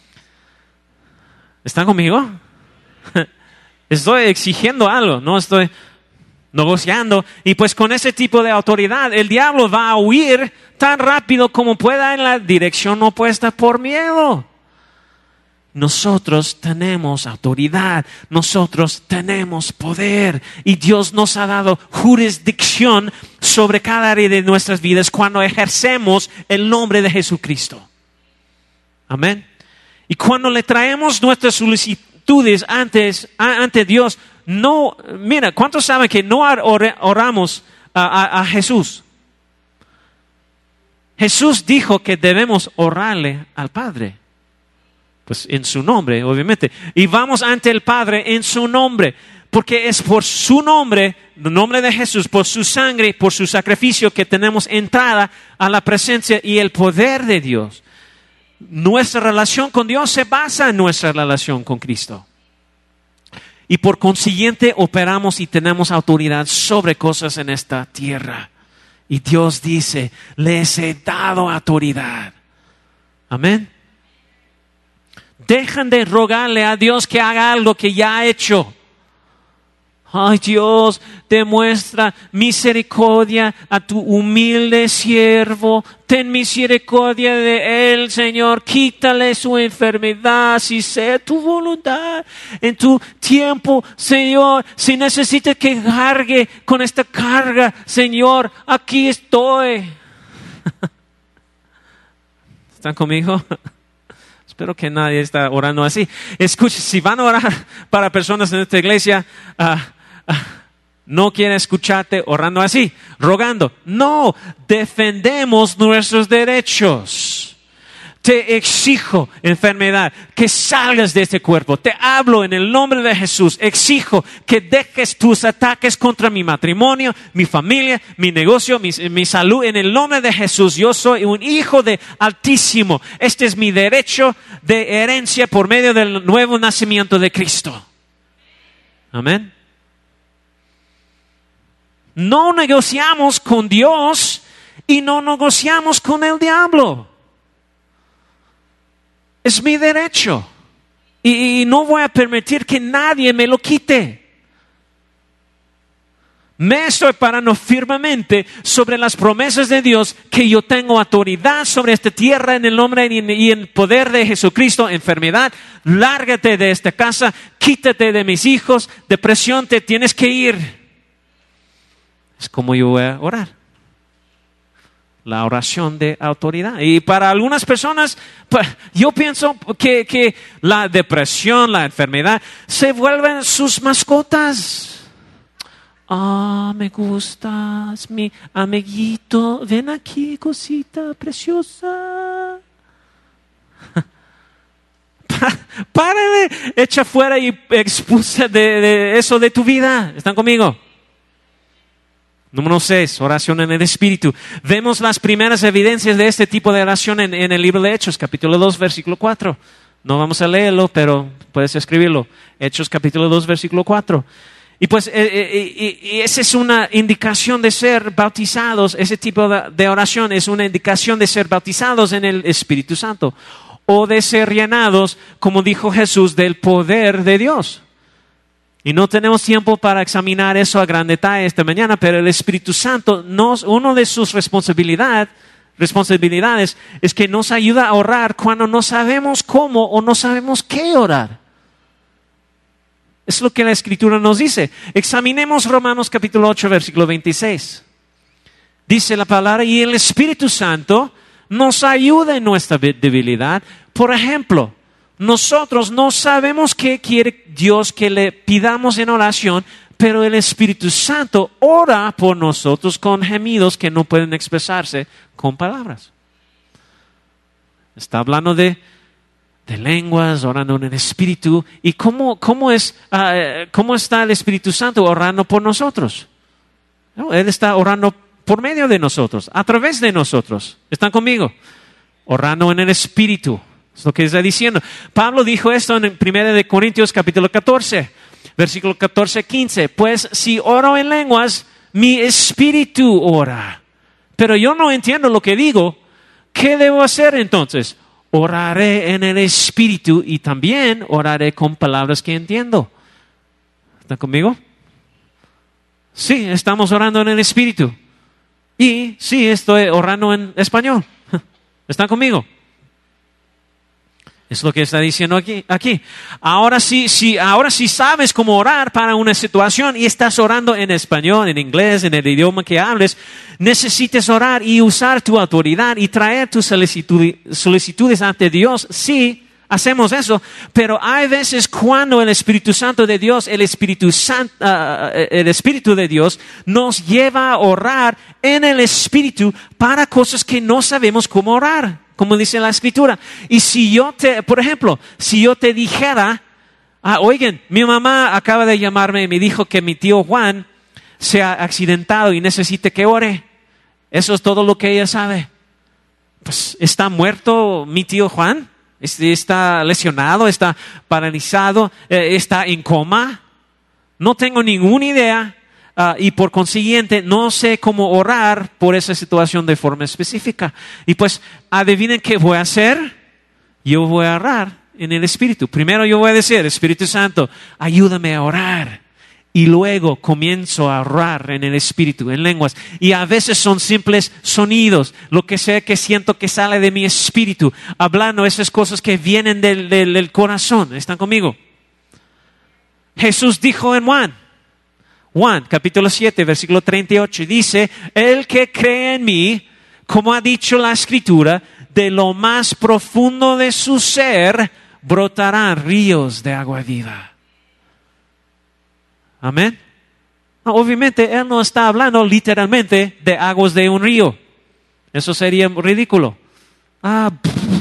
¿Están conmigo? Estoy exigiendo algo, no estoy negociando. Y pues con ese tipo de autoridad, el diablo va a huir tan rápido como pueda en la dirección opuesta por miedo. Nosotros tenemos autoridad, nosotros tenemos poder y Dios nos ha dado jurisdicción sobre cada área de nuestras vidas cuando ejercemos el nombre de Jesucristo. Amén. Y cuando le traemos nuestras solicitudes antes, ante Dios, no, mira, ¿cuántos saben que no oramos a, a, a Jesús? Jesús dijo que debemos orarle al Padre. Pues en su nombre, obviamente. Y vamos ante el Padre en su nombre. Porque es por su nombre, el nombre de Jesús, por su sangre, por su sacrificio que tenemos entrada a la presencia y el poder de Dios. Nuestra relación con Dios se basa en nuestra relación con Cristo. Y por consiguiente operamos y tenemos autoridad sobre cosas en esta tierra. Y Dios dice, les he dado autoridad. Amén. Dejan de rogarle a Dios que haga algo que ya ha hecho. Ay, Dios, demuestra misericordia a tu humilde siervo. Ten misericordia de él, Señor. Quítale su enfermedad, si sea tu voluntad. En tu tiempo, Señor, si necesitas que cargue con esta carga, Señor, aquí estoy. ¿Están conmigo? Espero que nadie está orando así. Escuche, si van a orar para personas en esta iglesia, uh, uh, no quieren escucharte orando así, rogando. No, defendemos nuestros derechos. Te exijo, enfermedad, que salgas de este cuerpo. Te hablo en el nombre de Jesús. Exijo que dejes tus ataques contra mi matrimonio, mi familia, mi negocio, mi, mi salud. En el nombre de Jesús, yo soy un hijo de Altísimo. Este es mi derecho de herencia por medio del nuevo nacimiento de Cristo. Amén. No negociamos con Dios y no negociamos con el diablo. Es mi derecho y, y no voy a permitir que nadie me lo quite. Me estoy parando firmemente sobre las promesas de Dios, que yo tengo autoridad sobre esta tierra en el nombre y en, y en poder de Jesucristo. Enfermedad, lárgate de esta casa, quítate de mis hijos, depresión, te tienes que ir. Es como yo voy a orar. La oración de autoridad. Y para algunas personas, yo pienso que, que la depresión, la enfermedad, se vuelven sus mascotas. Ah, me gustas, mi amiguito, ven aquí, cosita preciosa. Párale, echa fuera y expulsa de, de eso de tu vida. ¿Están conmigo? Número seis, oración en el Espíritu. Vemos las primeras evidencias de este tipo de oración en, en el libro de Hechos, capítulo dos, versículo cuatro. No vamos a leerlo, pero puedes escribirlo. Hechos, capítulo dos, versículo cuatro. Y pues eh, eh, eh, eh, esa es una indicación de ser bautizados. Ese tipo de, de oración es una indicación de ser bautizados en el Espíritu Santo. O de ser llenados, como dijo Jesús, del poder de Dios. Y no tenemos tiempo para examinar eso a gran detalle esta mañana, pero el Espíritu Santo, nos, uno de sus responsabilidad, responsabilidades es que nos ayuda a orar cuando no sabemos cómo o no sabemos qué orar. Es lo que la Escritura nos dice. Examinemos Romanos capítulo ocho, versículo veintiséis. Dice la palabra, y el Espíritu Santo nos ayuda en nuestra debilidad. Por ejemplo, nosotros no sabemos qué quiere Dios que le pidamos en oración, pero el Espíritu Santo ora por nosotros con gemidos que no pueden expresarse con palabras. Está hablando de, de lenguas, orando en el Espíritu. ¿Y cómo, cómo, es, uh, cómo está el Espíritu Santo orando por nosotros? No, Él está orando por medio de nosotros, a través de nosotros. ¿Están conmigo? Orando en el Espíritu. Es lo que está diciendo. Pablo dijo esto en primera de Corintios capítulo catorce, versículo catorce, quince. Pues si oro en lenguas, mi espíritu ora. Pero yo no entiendo lo que digo. ¿Qué debo hacer entonces? Oraré en el Espíritu y también oraré con palabras que entiendo. ¿Están conmigo? Sí, estamos orando en el Espíritu. Y sí, estoy orando en español. ¿Están conmigo? Es lo que está diciendo aquí. aquí. Ahora sí, sí, ahora sí sabes cómo orar para una situación y estás orando en español, en inglés, en el idioma que hables. Necesitas orar y usar tu autoridad y traer tus solicitudes ante Dios. Sí, hacemos eso. Pero hay veces cuando el Espíritu Santo de Dios, el Espíritu Santo, uh, el Espíritu de Dios nos lleva a orar en el Espíritu para cosas que no sabemos cómo orar. Como dice la Escritura. Y si yo te, por ejemplo, si yo te dijera, ah, oigan, mi mamá acaba de llamarme y me dijo que mi tío Juan se ha accidentado y necesita que ore. Eso es todo lo que ella sabe. Pues, ¿está muerto mi tío Juan? ¿Está lesionado? ¿Está paralizado? ¿Está en coma? No tengo ninguna idea. Uh, y por consiguiente no sé cómo orar por esa situación de forma específica. Y pues adivinen qué voy a hacer. Yo voy a orar en el Espíritu. Primero yo voy a decir, Espíritu Santo, ayúdame a orar. y luego comienzo a orar en el Espíritu, en lenguas. Y a veces son simples sonidos, lo que sea que siento que sale de mi espíritu, hablando esas cosas que vienen del, del, del corazón. ¿Están conmigo? Jesús dijo en Juan, Juan capítulo siete, versículo treinta y ocho, dice, el que cree en mí, como ha dicho la Escritura, de lo más profundo de su ser brotarán ríos de agua viva. Amén. No, obviamente Él no está hablando literalmente de aguas de un río. Eso sería ridículo. Ah,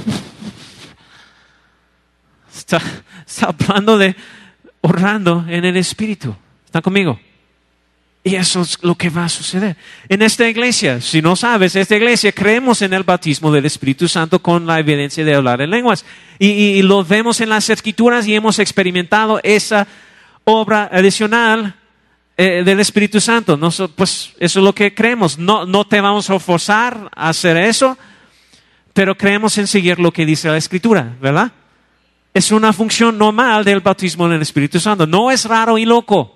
está, está hablando de orando en el Espíritu. ¿Están conmigo? Y eso es lo que va a suceder. En esta iglesia, si no sabes, esta iglesia creemos en el bautismo del Espíritu Santo con la evidencia de hablar en lenguas. Y, y, y lo vemos en las Escrituras y hemos experimentado esa obra adicional eh, del Espíritu Santo. No, pues eso es lo que creemos. No, no te vamos a forzar a hacer eso, pero creemos en seguir lo que dice la Escritura, ¿verdad? Es una función normal del bautismo del Espíritu Santo. No es raro y loco.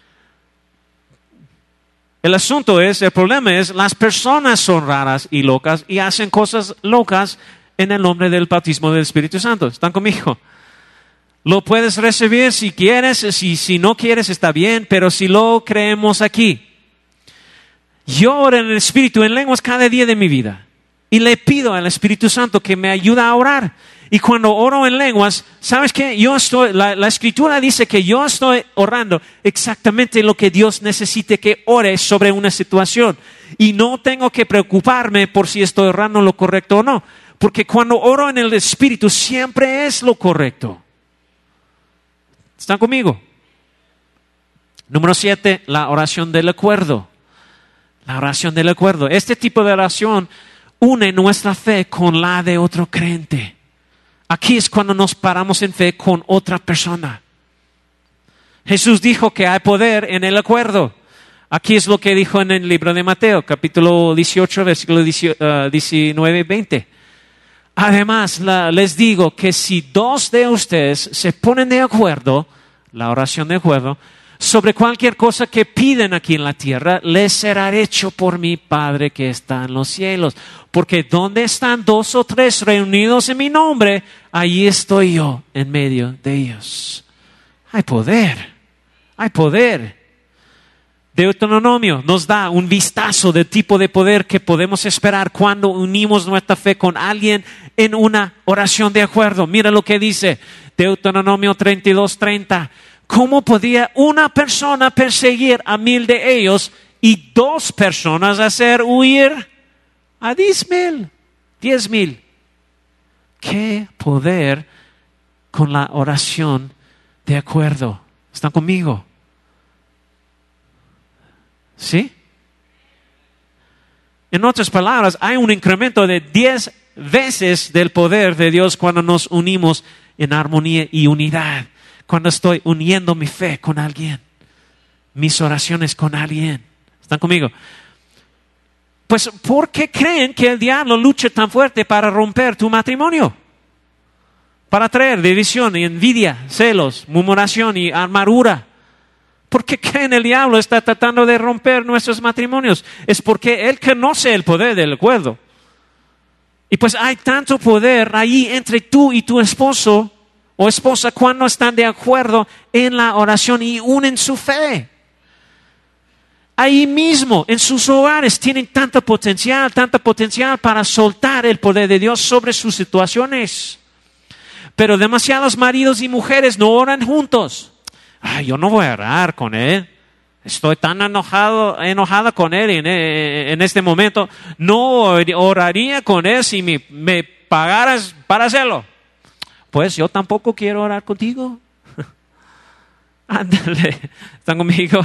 El asunto es, el problema es, las personas son raras y locas y hacen cosas locas en el nombre del bautismo del Espíritu Santo. ¿Están conmigo? Lo puedes recibir si quieres, si, si no quieres está bien, pero si lo creemos aquí. Yo oro en el Espíritu, en lenguas cada día de mi vida. Y le pido al Espíritu Santo que me ayude a orar. Y cuando oro en lenguas, ¿sabes qué? Yo estoy, la, la Escritura dice que yo estoy orando exactamente lo que Dios necesite que ore sobre una situación. Y no tengo que preocuparme por si estoy orando lo correcto o no. Porque cuando oro en el Espíritu siempre es lo correcto. ¿Están conmigo? Número siete, la oración del acuerdo. La oración del acuerdo. Este tipo de oración une nuestra fe con la de otro creyente. Aquí es cuando nos paramos en fe con otra persona. Jesús dijo que hay poder en el acuerdo. Aquí es lo que dijo en el libro de Mateo, capítulo dieciocho, versículos diecinueve y veinte. Además, la, les digo que si dos de ustedes se ponen de acuerdo, la oración de acuerdo, sobre cualquier cosa que piden aquí en la tierra, les será hecho por mi Padre que está en los cielos. Porque donde están dos o tres reunidos en mi nombre, ahí estoy yo en medio de ellos. Hay poder, hay poder. Deuteronomio nos da un vistazo del tipo de poder que podemos esperar cuando unimos nuestra fe con alguien en una oración de acuerdo. Mira lo que dice Deuteronomio treinta y dos, treinta. ¿Cómo podía una persona perseguir a mil de ellos y dos personas hacer huir a diez mil? Diez mil. ¿Qué poder con la oración de acuerdo? ¿Están conmigo? ¿Sí? En otras palabras, hay un incremento de diez veces del poder de Dios cuando nos unimos en armonía y unidad. Cuando estoy uniendo mi fe con alguien, mis oraciones con alguien. ¿Están conmigo? Pues, ¿por qué creen que el diablo lucha tan fuerte para romper tu matrimonio? Para traer división y envidia, celos, murmuración y amargura. ¿Por qué creen el diablo está tratando de romper nuestros matrimonios? Es porque él conoce el poder del acuerdo. Y pues hay tanto poder ahí entre tú y tu esposo o esposa cuando están de acuerdo en la oración y unen su fe. Ahí mismo, en sus hogares, tienen tanto potencial, tanto potencial para soltar el poder de Dios sobre sus situaciones. Pero demasiados maridos y mujeres no oran juntos. Ay, yo no voy a orar con él. Estoy tan enojado, enojada con él en, en este momento. No oraría con él si me, me pagaras para hacerlo. Pues yo tampoco quiero orar contigo. Ándale, ¿están conmigo?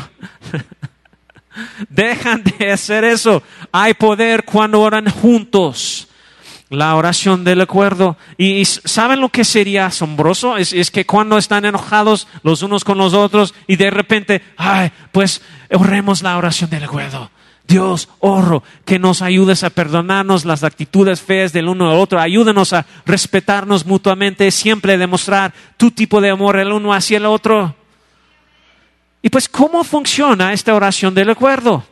Dejan de hacer eso. Hay poder cuando oran juntos. La oración del acuerdo. Y, y ¿saben lo que sería asombroso? Es, es que cuando están enojados los unos con los otros y de repente, ay, pues oremos la oración del acuerdo. Dios, oro que nos ayudes a perdonarnos las actitudes feas del uno al otro. Ayúdanos a respetarnos mutuamente, siempre demostrar tu tipo de amor el uno hacia el otro. Y pues, ¿cómo funciona esta oración del acuerdo?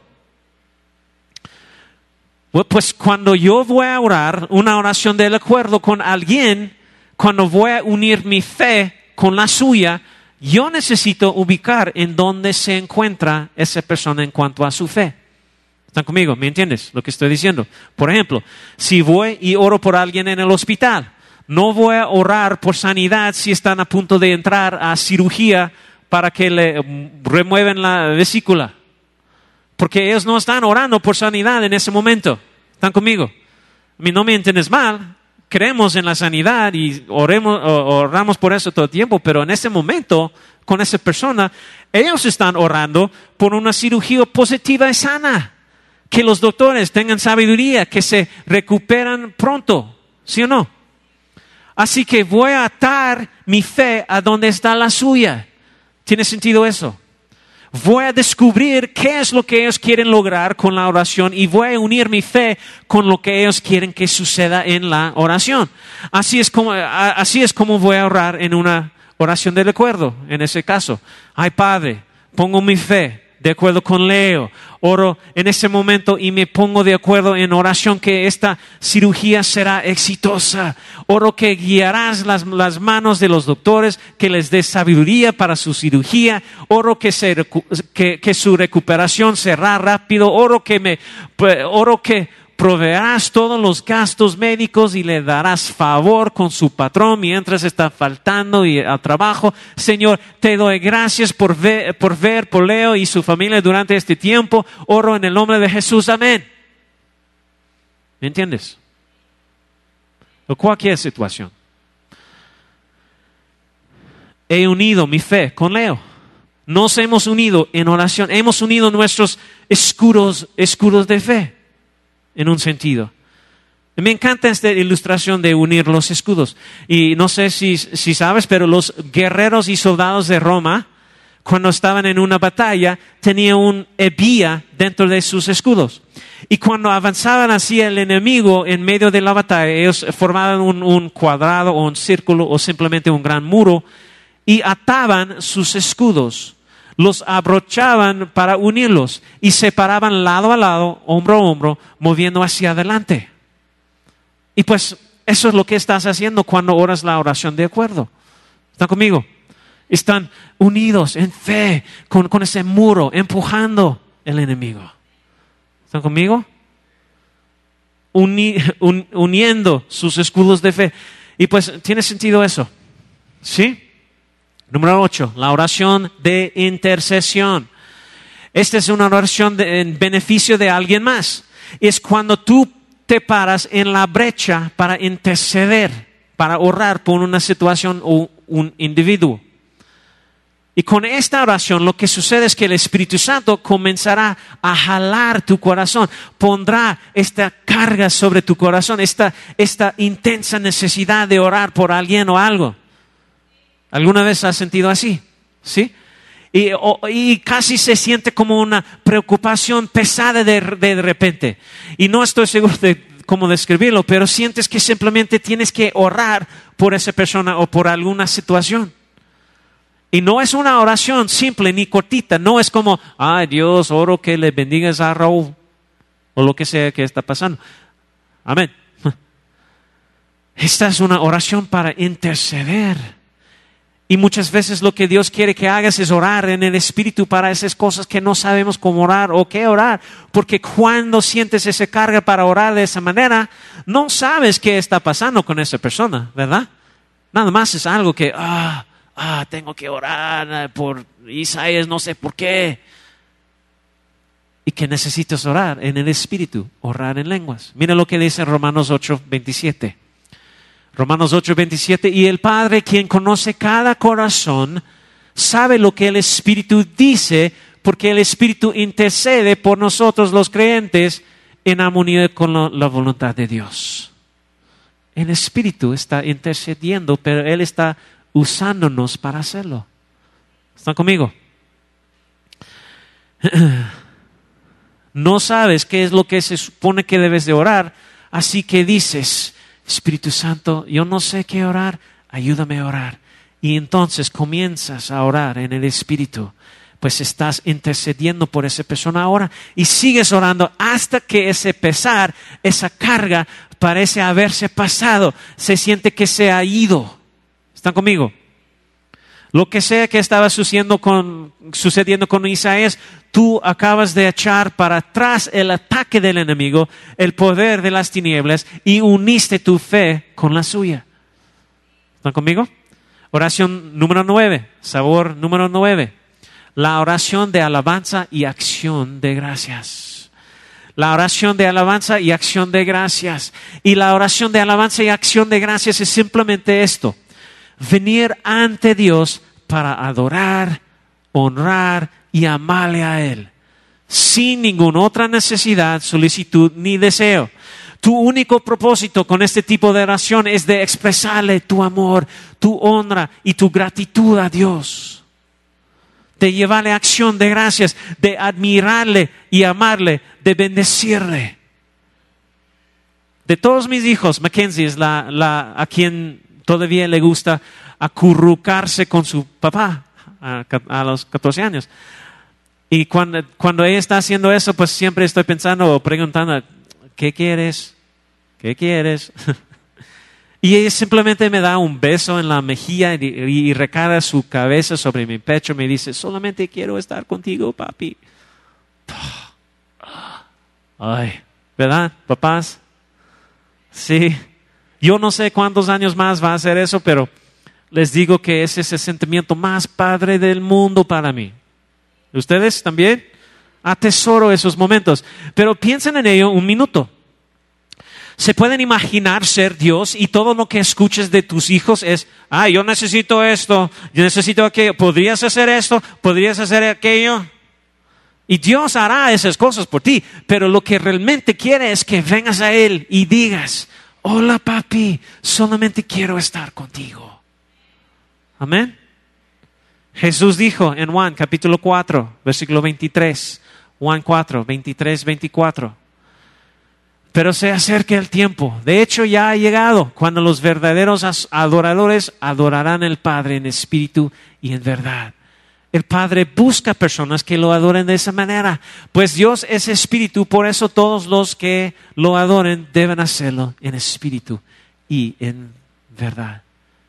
Pues cuando yo voy a orar una oración del acuerdo con alguien, cuando voy a unir mi fe con la suya, yo necesito ubicar en dónde se encuentra esa persona en cuanto a su fe. ¿Están conmigo? ¿Me entiendes lo que estoy diciendo? Por ejemplo, si voy y oro por alguien en el hospital, no voy a orar por sanidad si están a punto de entrar a cirugía para que le remuevan la vesícula. Porque ellos no están orando por sanidad en ese momento. ¿Están conmigo? A mí no me entiendes mal. Creemos en la sanidad y oremos, oramos por eso todo el tiempo. Pero en ese momento, con esa persona, ellos están orando por una cirugía positiva y sana. Que los doctores tengan sabiduría, que se recuperan pronto. ¿Sí o no? Así que voy a atar mi fe a donde está la suya. ¿Tiene sentido eso? Voy a descubrir qué es lo que ellos quieren lograr con la oración y voy a unir mi fe con lo que ellos quieren que suceda en la oración. Así es como, así es como voy a orar en una oración del acuerdo, en ese caso. Ay, Padre, pongo mi fe de acuerdo con Leo. Oro en ese momento y me pongo de acuerdo en oración que esta cirugía será exitosa. Oro que guiarás las, las manos de los doctores, que les des sabiduría para su cirugía. Oro que, se, que, que su recuperación será rápido. Oro que me, oro que proveerás todos los gastos médicos y le darás favor con su patrón mientras está faltando y al trabajo. Señor, te doy gracias por ver, por ver por Leo y su familia durante este tiempo. Oro en el nombre de Jesús. Amén. ¿Me entiendes? O cualquier situación. He unido mi fe con Leo. Nos hemos unido en oración. Hemos unido nuestros escudos, escudos de fe. En un sentido. Me encanta esta ilustración de unir los escudos. Y no sé si, si sabes, pero los guerreros y soldados de Roma, cuando estaban en una batalla, tenían un hebía dentro de sus escudos. Y cuando avanzaban hacia el enemigo en medio de la batalla, ellos formaban un, un cuadrado o un círculo o simplemente un gran muro y ataban sus escudos. Los abrochaban para unirlos y se paraban lado a lado, hombro a hombro, moviendo hacia adelante. Y pues eso es lo que estás haciendo cuando oras la oración de acuerdo. ¿Están conmigo? Están unidos en fe con, con ese muro, empujando el enemigo. ¿Están conmigo? Uni, un, uniendo sus escudos de fe. Y pues, ¿tiene sentido eso? ¿Sí? Número ocho, la oración de intercesión. Esta es una oración de, en beneficio de alguien más. Es cuando tú te paras en la brecha para interceder, para orar por una situación o un individuo. Y con esta oración lo que sucede es que el Espíritu Santo comenzará a jalar tu corazón, pondrá esta carga sobre tu corazón, esta, esta intensa necesidad de orar por alguien o algo. ¿Alguna vez has sentido así? ¿Sí? Y, o, y casi se siente como una preocupación pesada de, de, de repente. Y no estoy seguro de cómo describirlo, pero sientes que simplemente tienes que orar por esa persona o por alguna situación. Y no es una oración simple ni cortita. No es como, ay Dios, oro que le bendigas a Raúl. O lo que sea que está pasando. Amén. Esta es una oración para interceder. Y muchas veces lo que Dios quiere que hagas es orar en el Espíritu para esas cosas que no sabemos cómo orar o qué orar. Porque cuando sientes esa carga para orar de esa manera, no sabes qué está pasando con esa persona, ¿verdad? Nada más es algo que, ah, ah, tengo que orar por Isaías, no sé por qué. Y que necesitas orar en el Espíritu, orar en lenguas. Mira lo que dice Romanos ocho veintisiete. Romanos ocho veintisiete, y el Padre, quien conoce cada corazón, sabe lo que el Espíritu dice, porque el Espíritu intercede por nosotros los creyentes en armonía con la, la voluntad de Dios. El Espíritu está intercediendo, pero Él está usándonos para hacerlo. ¿Están conmigo? No sabes qué es lo que se supone que debes de orar, así que dices, Espíritu Santo, yo no sé qué orar, ayúdame a orar. Y entonces comienzas a orar en el Espíritu. pues estás intercediendo por esa persona ahora y sigues orando hasta que ese pesar, esa carga parece haberse pasado, se siente que se ha ido. ¿Están conmigo? Lo que sea que estaba sucediendo con, sucediendo con Isaías, tú acabas de echar para atrás el ataque del enemigo, el poder de las tinieblas y uniste tu fe con la suya. ¿Están conmigo? Oración número nueve, sabor número nueve. La oración de alabanza y acción de gracias. La oración de alabanza y acción de gracias. Y la oración de alabanza y acción de gracias es simplemente esto. Venir ante Dios para adorar, honrar y amarle a Él, sin ninguna otra necesidad, solicitud ni deseo. Tu único propósito con este tipo de oración es de expresarle tu amor, tu honra y tu gratitud a Dios. De llevarle acción de gracias, de admirarle y amarle, de bendecirle. De todos mis hijos, Mackenzie es la, la a quien todavía le gusta acurrucarse con su papá a, a los catorce años. Y cuando, cuando ella está haciendo eso, pues siempre estoy pensando o preguntando, ¿qué quieres? ¿Qué quieres? Y ella simplemente me da un beso en la mejilla y, y recarga su cabeza sobre mi pecho. Me dice, solamente quiero estar contigo, papi. Ay, ¿verdad, papás? Sí. Yo no sé cuántos años más va a hacer eso, pero les digo que ese es el sentimiento más padre del mundo para mí. ¿Ustedes también? Atesoro esos momentos. Pero piensen en ello un minuto. ¿Se pueden imaginar ser Dios y todo lo que escuches de tus hijos es, ah, yo necesito esto, yo necesito aquello, podrías hacer esto, podrías hacer aquello? Y Dios hará esas cosas por ti, pero lo que realmente quiere es que vengas a Él y digas, hola papi, solamente quiero estar contigo. Amén. Jesús dijo en Juan capítulo cuatro, versículo veintitrés, Juan cuatro, veintitrés, veinticuatro. Pero se acerca el tiempo, de hecho ya ha llegado, cuando los verdaderos adoradores adorarán al Padre en espíritu y en verdad. El Padre busca personas que lo adoren de esa manera, pues Dios es espíritu, por eso todos los que lo adoren deben hacerlo en espíritu y en verdad.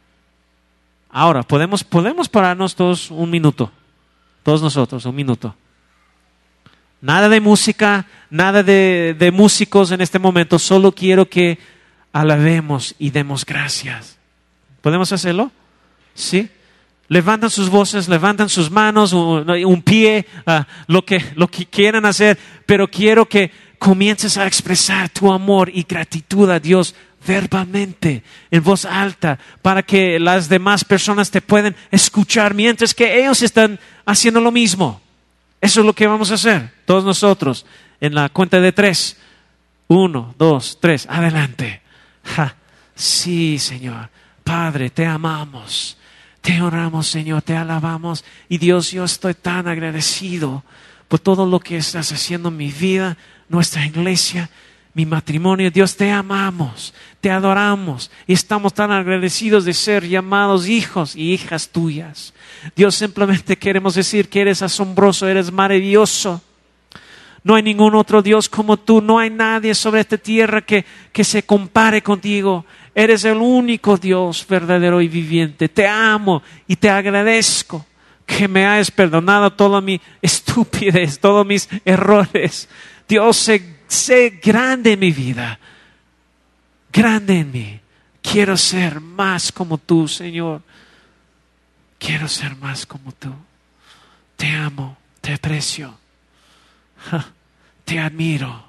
Ahora, podemos, podemos pararnos todos un minuto, todos nosotros un minuto. Nada de música, nada de, de músicos en este momento, solo quiero que alabemos y demos gracias. ¿Podemos hacerlo? ¿Sí? Levantan sus voces, levantan sus manos, un, un pie, uh, lo que, lo que quieran hacer, pero quiero que comiences a expresar tu amor y gratitud a Dios verbalmente, en voz alta, para que las demás personas te puedan escuchar mientras que ellos están haciendo lo mismo. Eso es lo que vamos a hacer, todos nosotros, en la cuenta de tres. Uno, dos, tres, adelante. Ja. Sí, Señor. Padre, te amamos. Te honramos, Señor, te alabamos. Y Dios, yo estoy tan agradecido por todo lo que estás haciendo en mi vida, nuestra iglesia, mi matrimonio. Dios, te amamos, te adoramos y estamos tan agradecidos de ser llamados hijos y hijas tuyas. Dios, simplemente queremos decir que eres asombroso, eres maravilloso. No hay ningún otro Dios como tú, no hay nadie sobre esta tierra que, que se compare contigo. Eres el único Dios verdadero y viviente. Te amo y te agradezco que me hayas perdonado toda mi estupidez, todos mis errores. Dios, sé, sé grande en mi vida, grande en mí. Quiero ser más como tú, Señor. Quiero ser más como tú. Te amo, te aprecio, te admiro,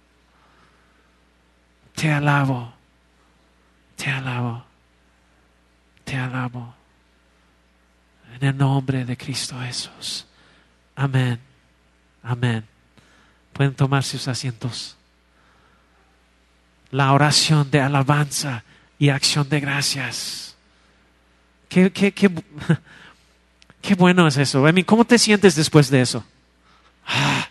te alabo, te alabo, te alabo. En el nombre de Cristo Jesús. Amén, amén. Pueden tomar sus asientos. La oración de alabanza y acción de gracias. Qué, qué, qué, qué bueno es eso. I mean, ¿cómo te sientes después de eso? Ah,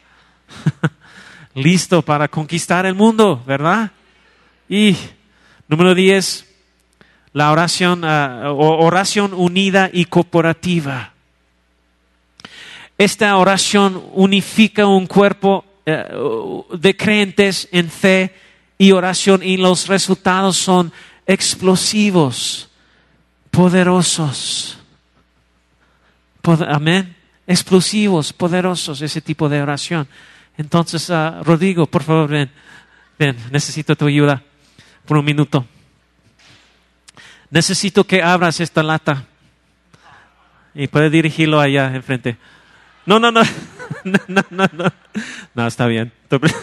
listo para conquistar el mundo, ¿verdad? Y número diez, la oración, uh, oración unida y corporativa. esta oración unifica un cuerpo eh, de creyentes en fe y oración, y los resultados son explosivos, poderosos. Pod- Amén. Explosivos, poderosos, ese tipo de oración. Entonces, uh, Rodrigo, por favor, ven, ven, necesito tu ayuda por un minuto. Necesito que abras esta lata y puedes dirigirlo allá enfrente. No, no, no, no, no, no, no, no, está bien.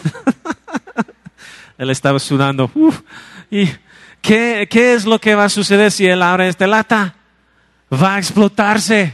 Él estaba sudando. Uf. ¿Y qué, qué es lo que va a suceder si él abre esta lata? Va a explotarse,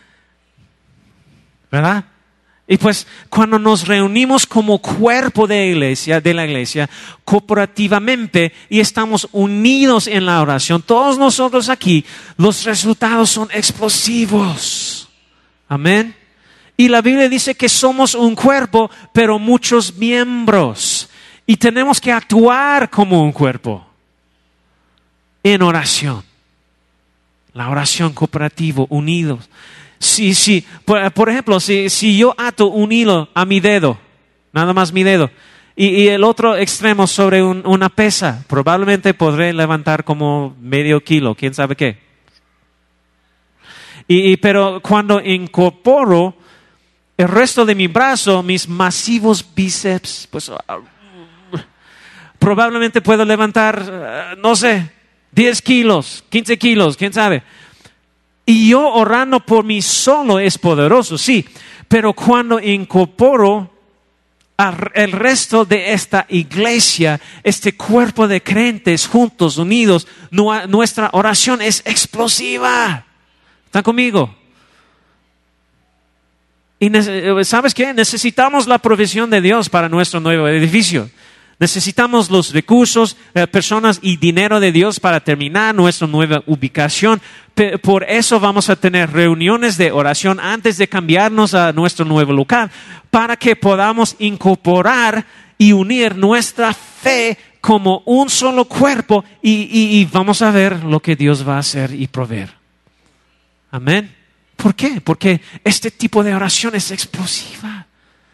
¿verdad? Y pues cuando nos reunimos como cuerpo de iglesia, de la iglesia, corporativamente, y estamos unidos en la oración, todos nosotros aquí, los resultados son explosivos. Amén. Y la Biblia dice que somos un cuerpo, pero muchos miembros. Y tenemos que actuar como un cuerpo en oración. La oración cooperativa, unidos. Si, si, por, por ejemplo, si, si yo ato un hilo a mi dedo, nada más mi dedo, y, y el otro extremo sobre un, una pesa, probablemente podré levantar como medio kilo, quién sabe qué. Y, y, pero cuando incorporo el resto de mi brazo, mis masivos bíceps, pues probablemente puedo levantar, no sé, diez kilos, quince kilos, quién sabe. Y yo orando por mí solo es poderoso, sí, pero cuando incorporo al resto de esta iglesia, este cuerpo de creyentes juntos, unidos, nuestra oración es explosiva. ¿Están conmigo? Y ¿sabes qué? Necesitamos la provisión de Dios para nuestro nuevo edificio. Necesitamos los recursos, eh, personas y dinero de Dios para terminar nuestra nueva ubicación. P- por eso vamos a tener reuniones de oración antes de cambiarnos a nuestro nuevo lugar, para que podamos incorporar y unir nuestra fe como un solo cuerpo y, y, y vamos a ver lo que Dios va a hacer y proveer. Amén. ¿Por qué? Porque este tipo de oración es explosiva.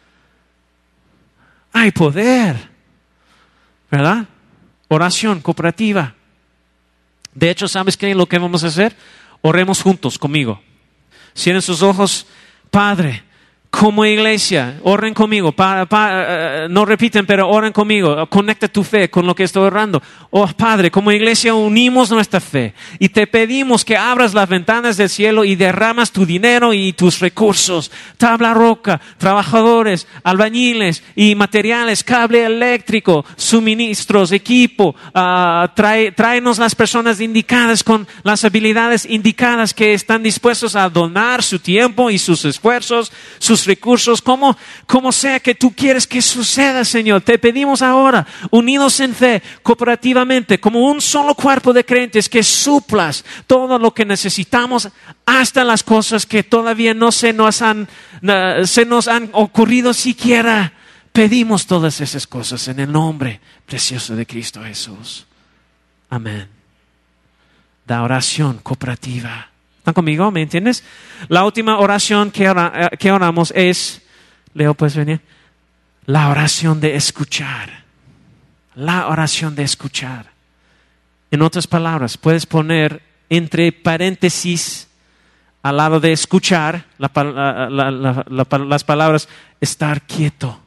Hay poder. ¿Verdad? Oración cooperativa. De hecho, ¿sabes qué es lo que vamos a hacer? Oremos juntos conmigo. Cierren sus ojos. Padre, como iglesia, oren conmigo. Pa, pa, uh, no repiten, pero oren conmigo. Conecta tu fe con lo que estoy orando. Oh Padre, como iglesia unimos nuestra fe y te pedimos que abras las ventanas del cielo y derramas tu dinero y tus recursos. Tabla roca, trabajadores, albañiles y materiales, cable eléctrico, suministros, equipo. Uh, trae, tráenos las personas indicadas con las habilidades indicadas que están dispuestos a donar su tiempo y sus esfuerzos, sus recursos, como, como sea que tú quieres que suceda, Señor. Te pedimos ahora, unidos en fe, cooperativamente, como un solo cuerpo de creyentes, que suplas todo lo que necesitamos, hasta las cosas que todavía no se nos han, uh, se nos han ocurrido siquiera. Pedimos todas esas cosas en el nombre precioso de Cristo Jesús. Amén. La oración cooperativa. ¿Están conmigo? ¿Me entiendes? La última oración que, ora, que oramos es, Leo, ¿puedes venir? La oración de escuchar. La oración de escuchar. En otras palabras, puedes poner entre paréntesis al lado de escuchar la, la, la, la, la, las palabras estar quieto.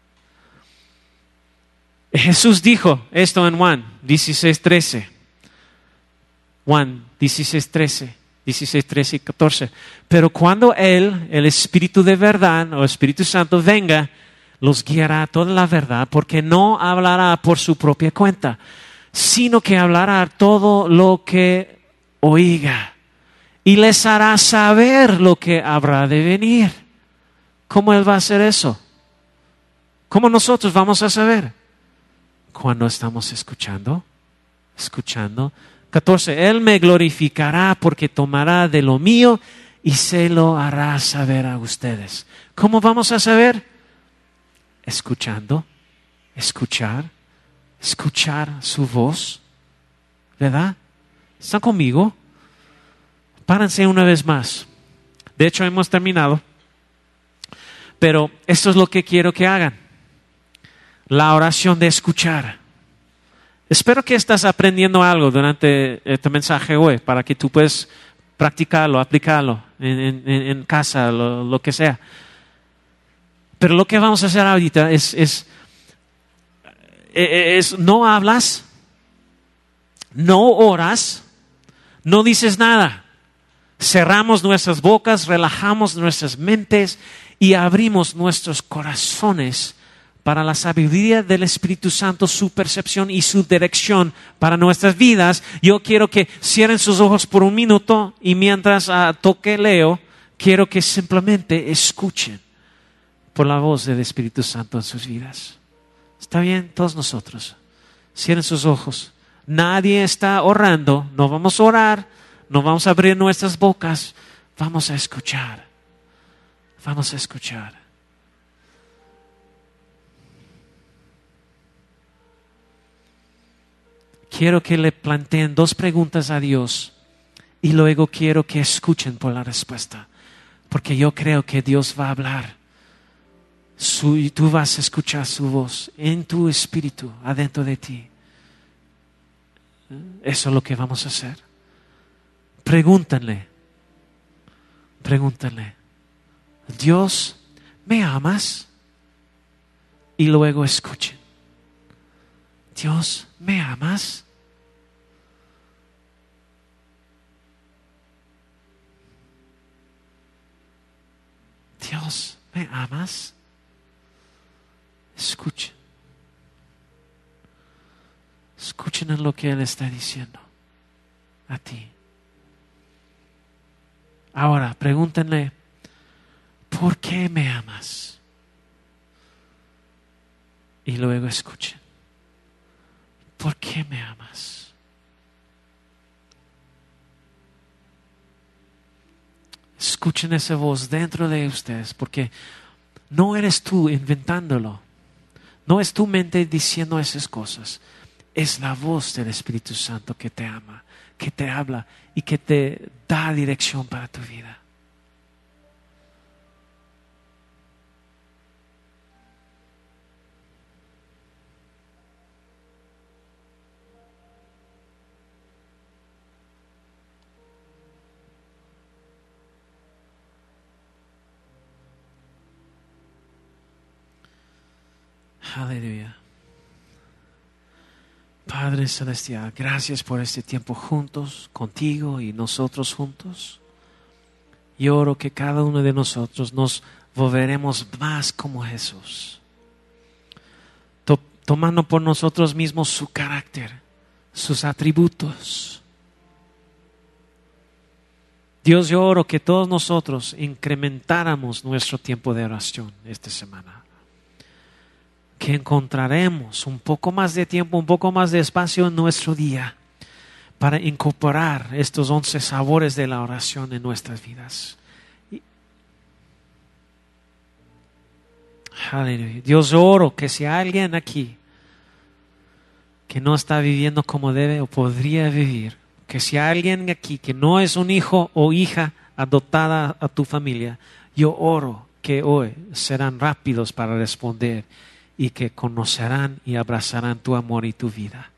Jesús dijo esto en Juan dieciséis trece. Juan dieciséis trece. dieciséis, trece y catorce. Pero cuando Él, el Espíritu de verdad, o Espíritu Santo, venga, los guiará a toda la verdad, porque no hablará por su propia cuenta, sino que hablará todo lo que oiga y les hará saber lo que habrá de venir. ¿Cómo Él va a hacer eso? ¿Cómo nosotros vamos a saber? Cuando estamos escuchando, escuchando. catorce. Él me glorificará porque tomará de lo mío y se lo hará saber a ustedes. ¿Cómo vamos a saber? Escuchando, escuchar, escuchar su voz, ¿verdad? ¿Están conmigo? Párense una vez más. De hecho, hemos terminado. Pero esto es lo que quiero que hagan. La oración de escuchar. Espero que estás aprendiendo algo durante este mensaje hoy para que tú puedas practicarlo, aplicarlo en, en, en casa, lo, lo que sea. Pero lo que vamos a hacer ahorita es, es, es no hablas, no oras, no dices nada. Cerramos nuestras bocas, relajamos nuestras mentes y abrimos nuestros corazones para la sabiduría del Espíritu Santo, su percepción y su dirección para nuestras vidas. Yo quiero que cierren sus ojos por un minuto y mientras uh, toque Leo, quiero que simplemente escuchen por la voz del Espíritu Santo en sus vidas. ¿Está bien? Todos nosotros. Cierren sus ojos. Nadie está orando. No vamos a orar. No vamos a abrir nuestras bocas. Vamos a escuchar. Vamos a escuchar. Quiero que le planteen dos preguntas a Dios y luego quiero que escuchen por la respuesta. Porque yo creo que Dios va a hablar. Su, y tú vas a escuchar su voz en tu espíritu, adentro de ti. Eso es lo que vamos a hacer. Pregúntenle. Pregúntenle. Dios, ¿me amas? Y luego escuchen. Dios, ¿me amas? Dios, ¿me amas? Escuchen. Escuchen en lo que Él está diciendo a ti. Ahora, pregúntenle, ¿por qué me amas? Y luego escuchen. ¿Por qué me amas? Escuchen esa voz dentro de ustedes, porque no eres tú inventándolo. No es tu mente diciendo esas cosas. Es la voz del Espíritu Santo que te ama, que te habla y que te da dirección para tu vida. Aleluya. Padre Celestial, gracias por este tiempo juntos, contigo y nosotros juntos. Y oro que cada uno de nosotros nos volveremos más como Jesús, to- tomando por nosotros mismos su carácter, sus atributos. Dios, yo oro que todos nosotros incrementáramos nuestro tiempo de oración esta semana. Que encontraremos un poco más de tiempo, un poco más de espacio en nuestro día para incorporar estos once sabores de la oración en nuestras vidas. Y, aleluya. Dios, oro que si hay alguien aquí que no está viviendo como debe o podría vivir, que si hay alguien aquí que no es un hijo o hija adoptada a tu familia, yo oro que hoy serán rápidos para responder y que conocerán y abrazarán tu amor y tu vida.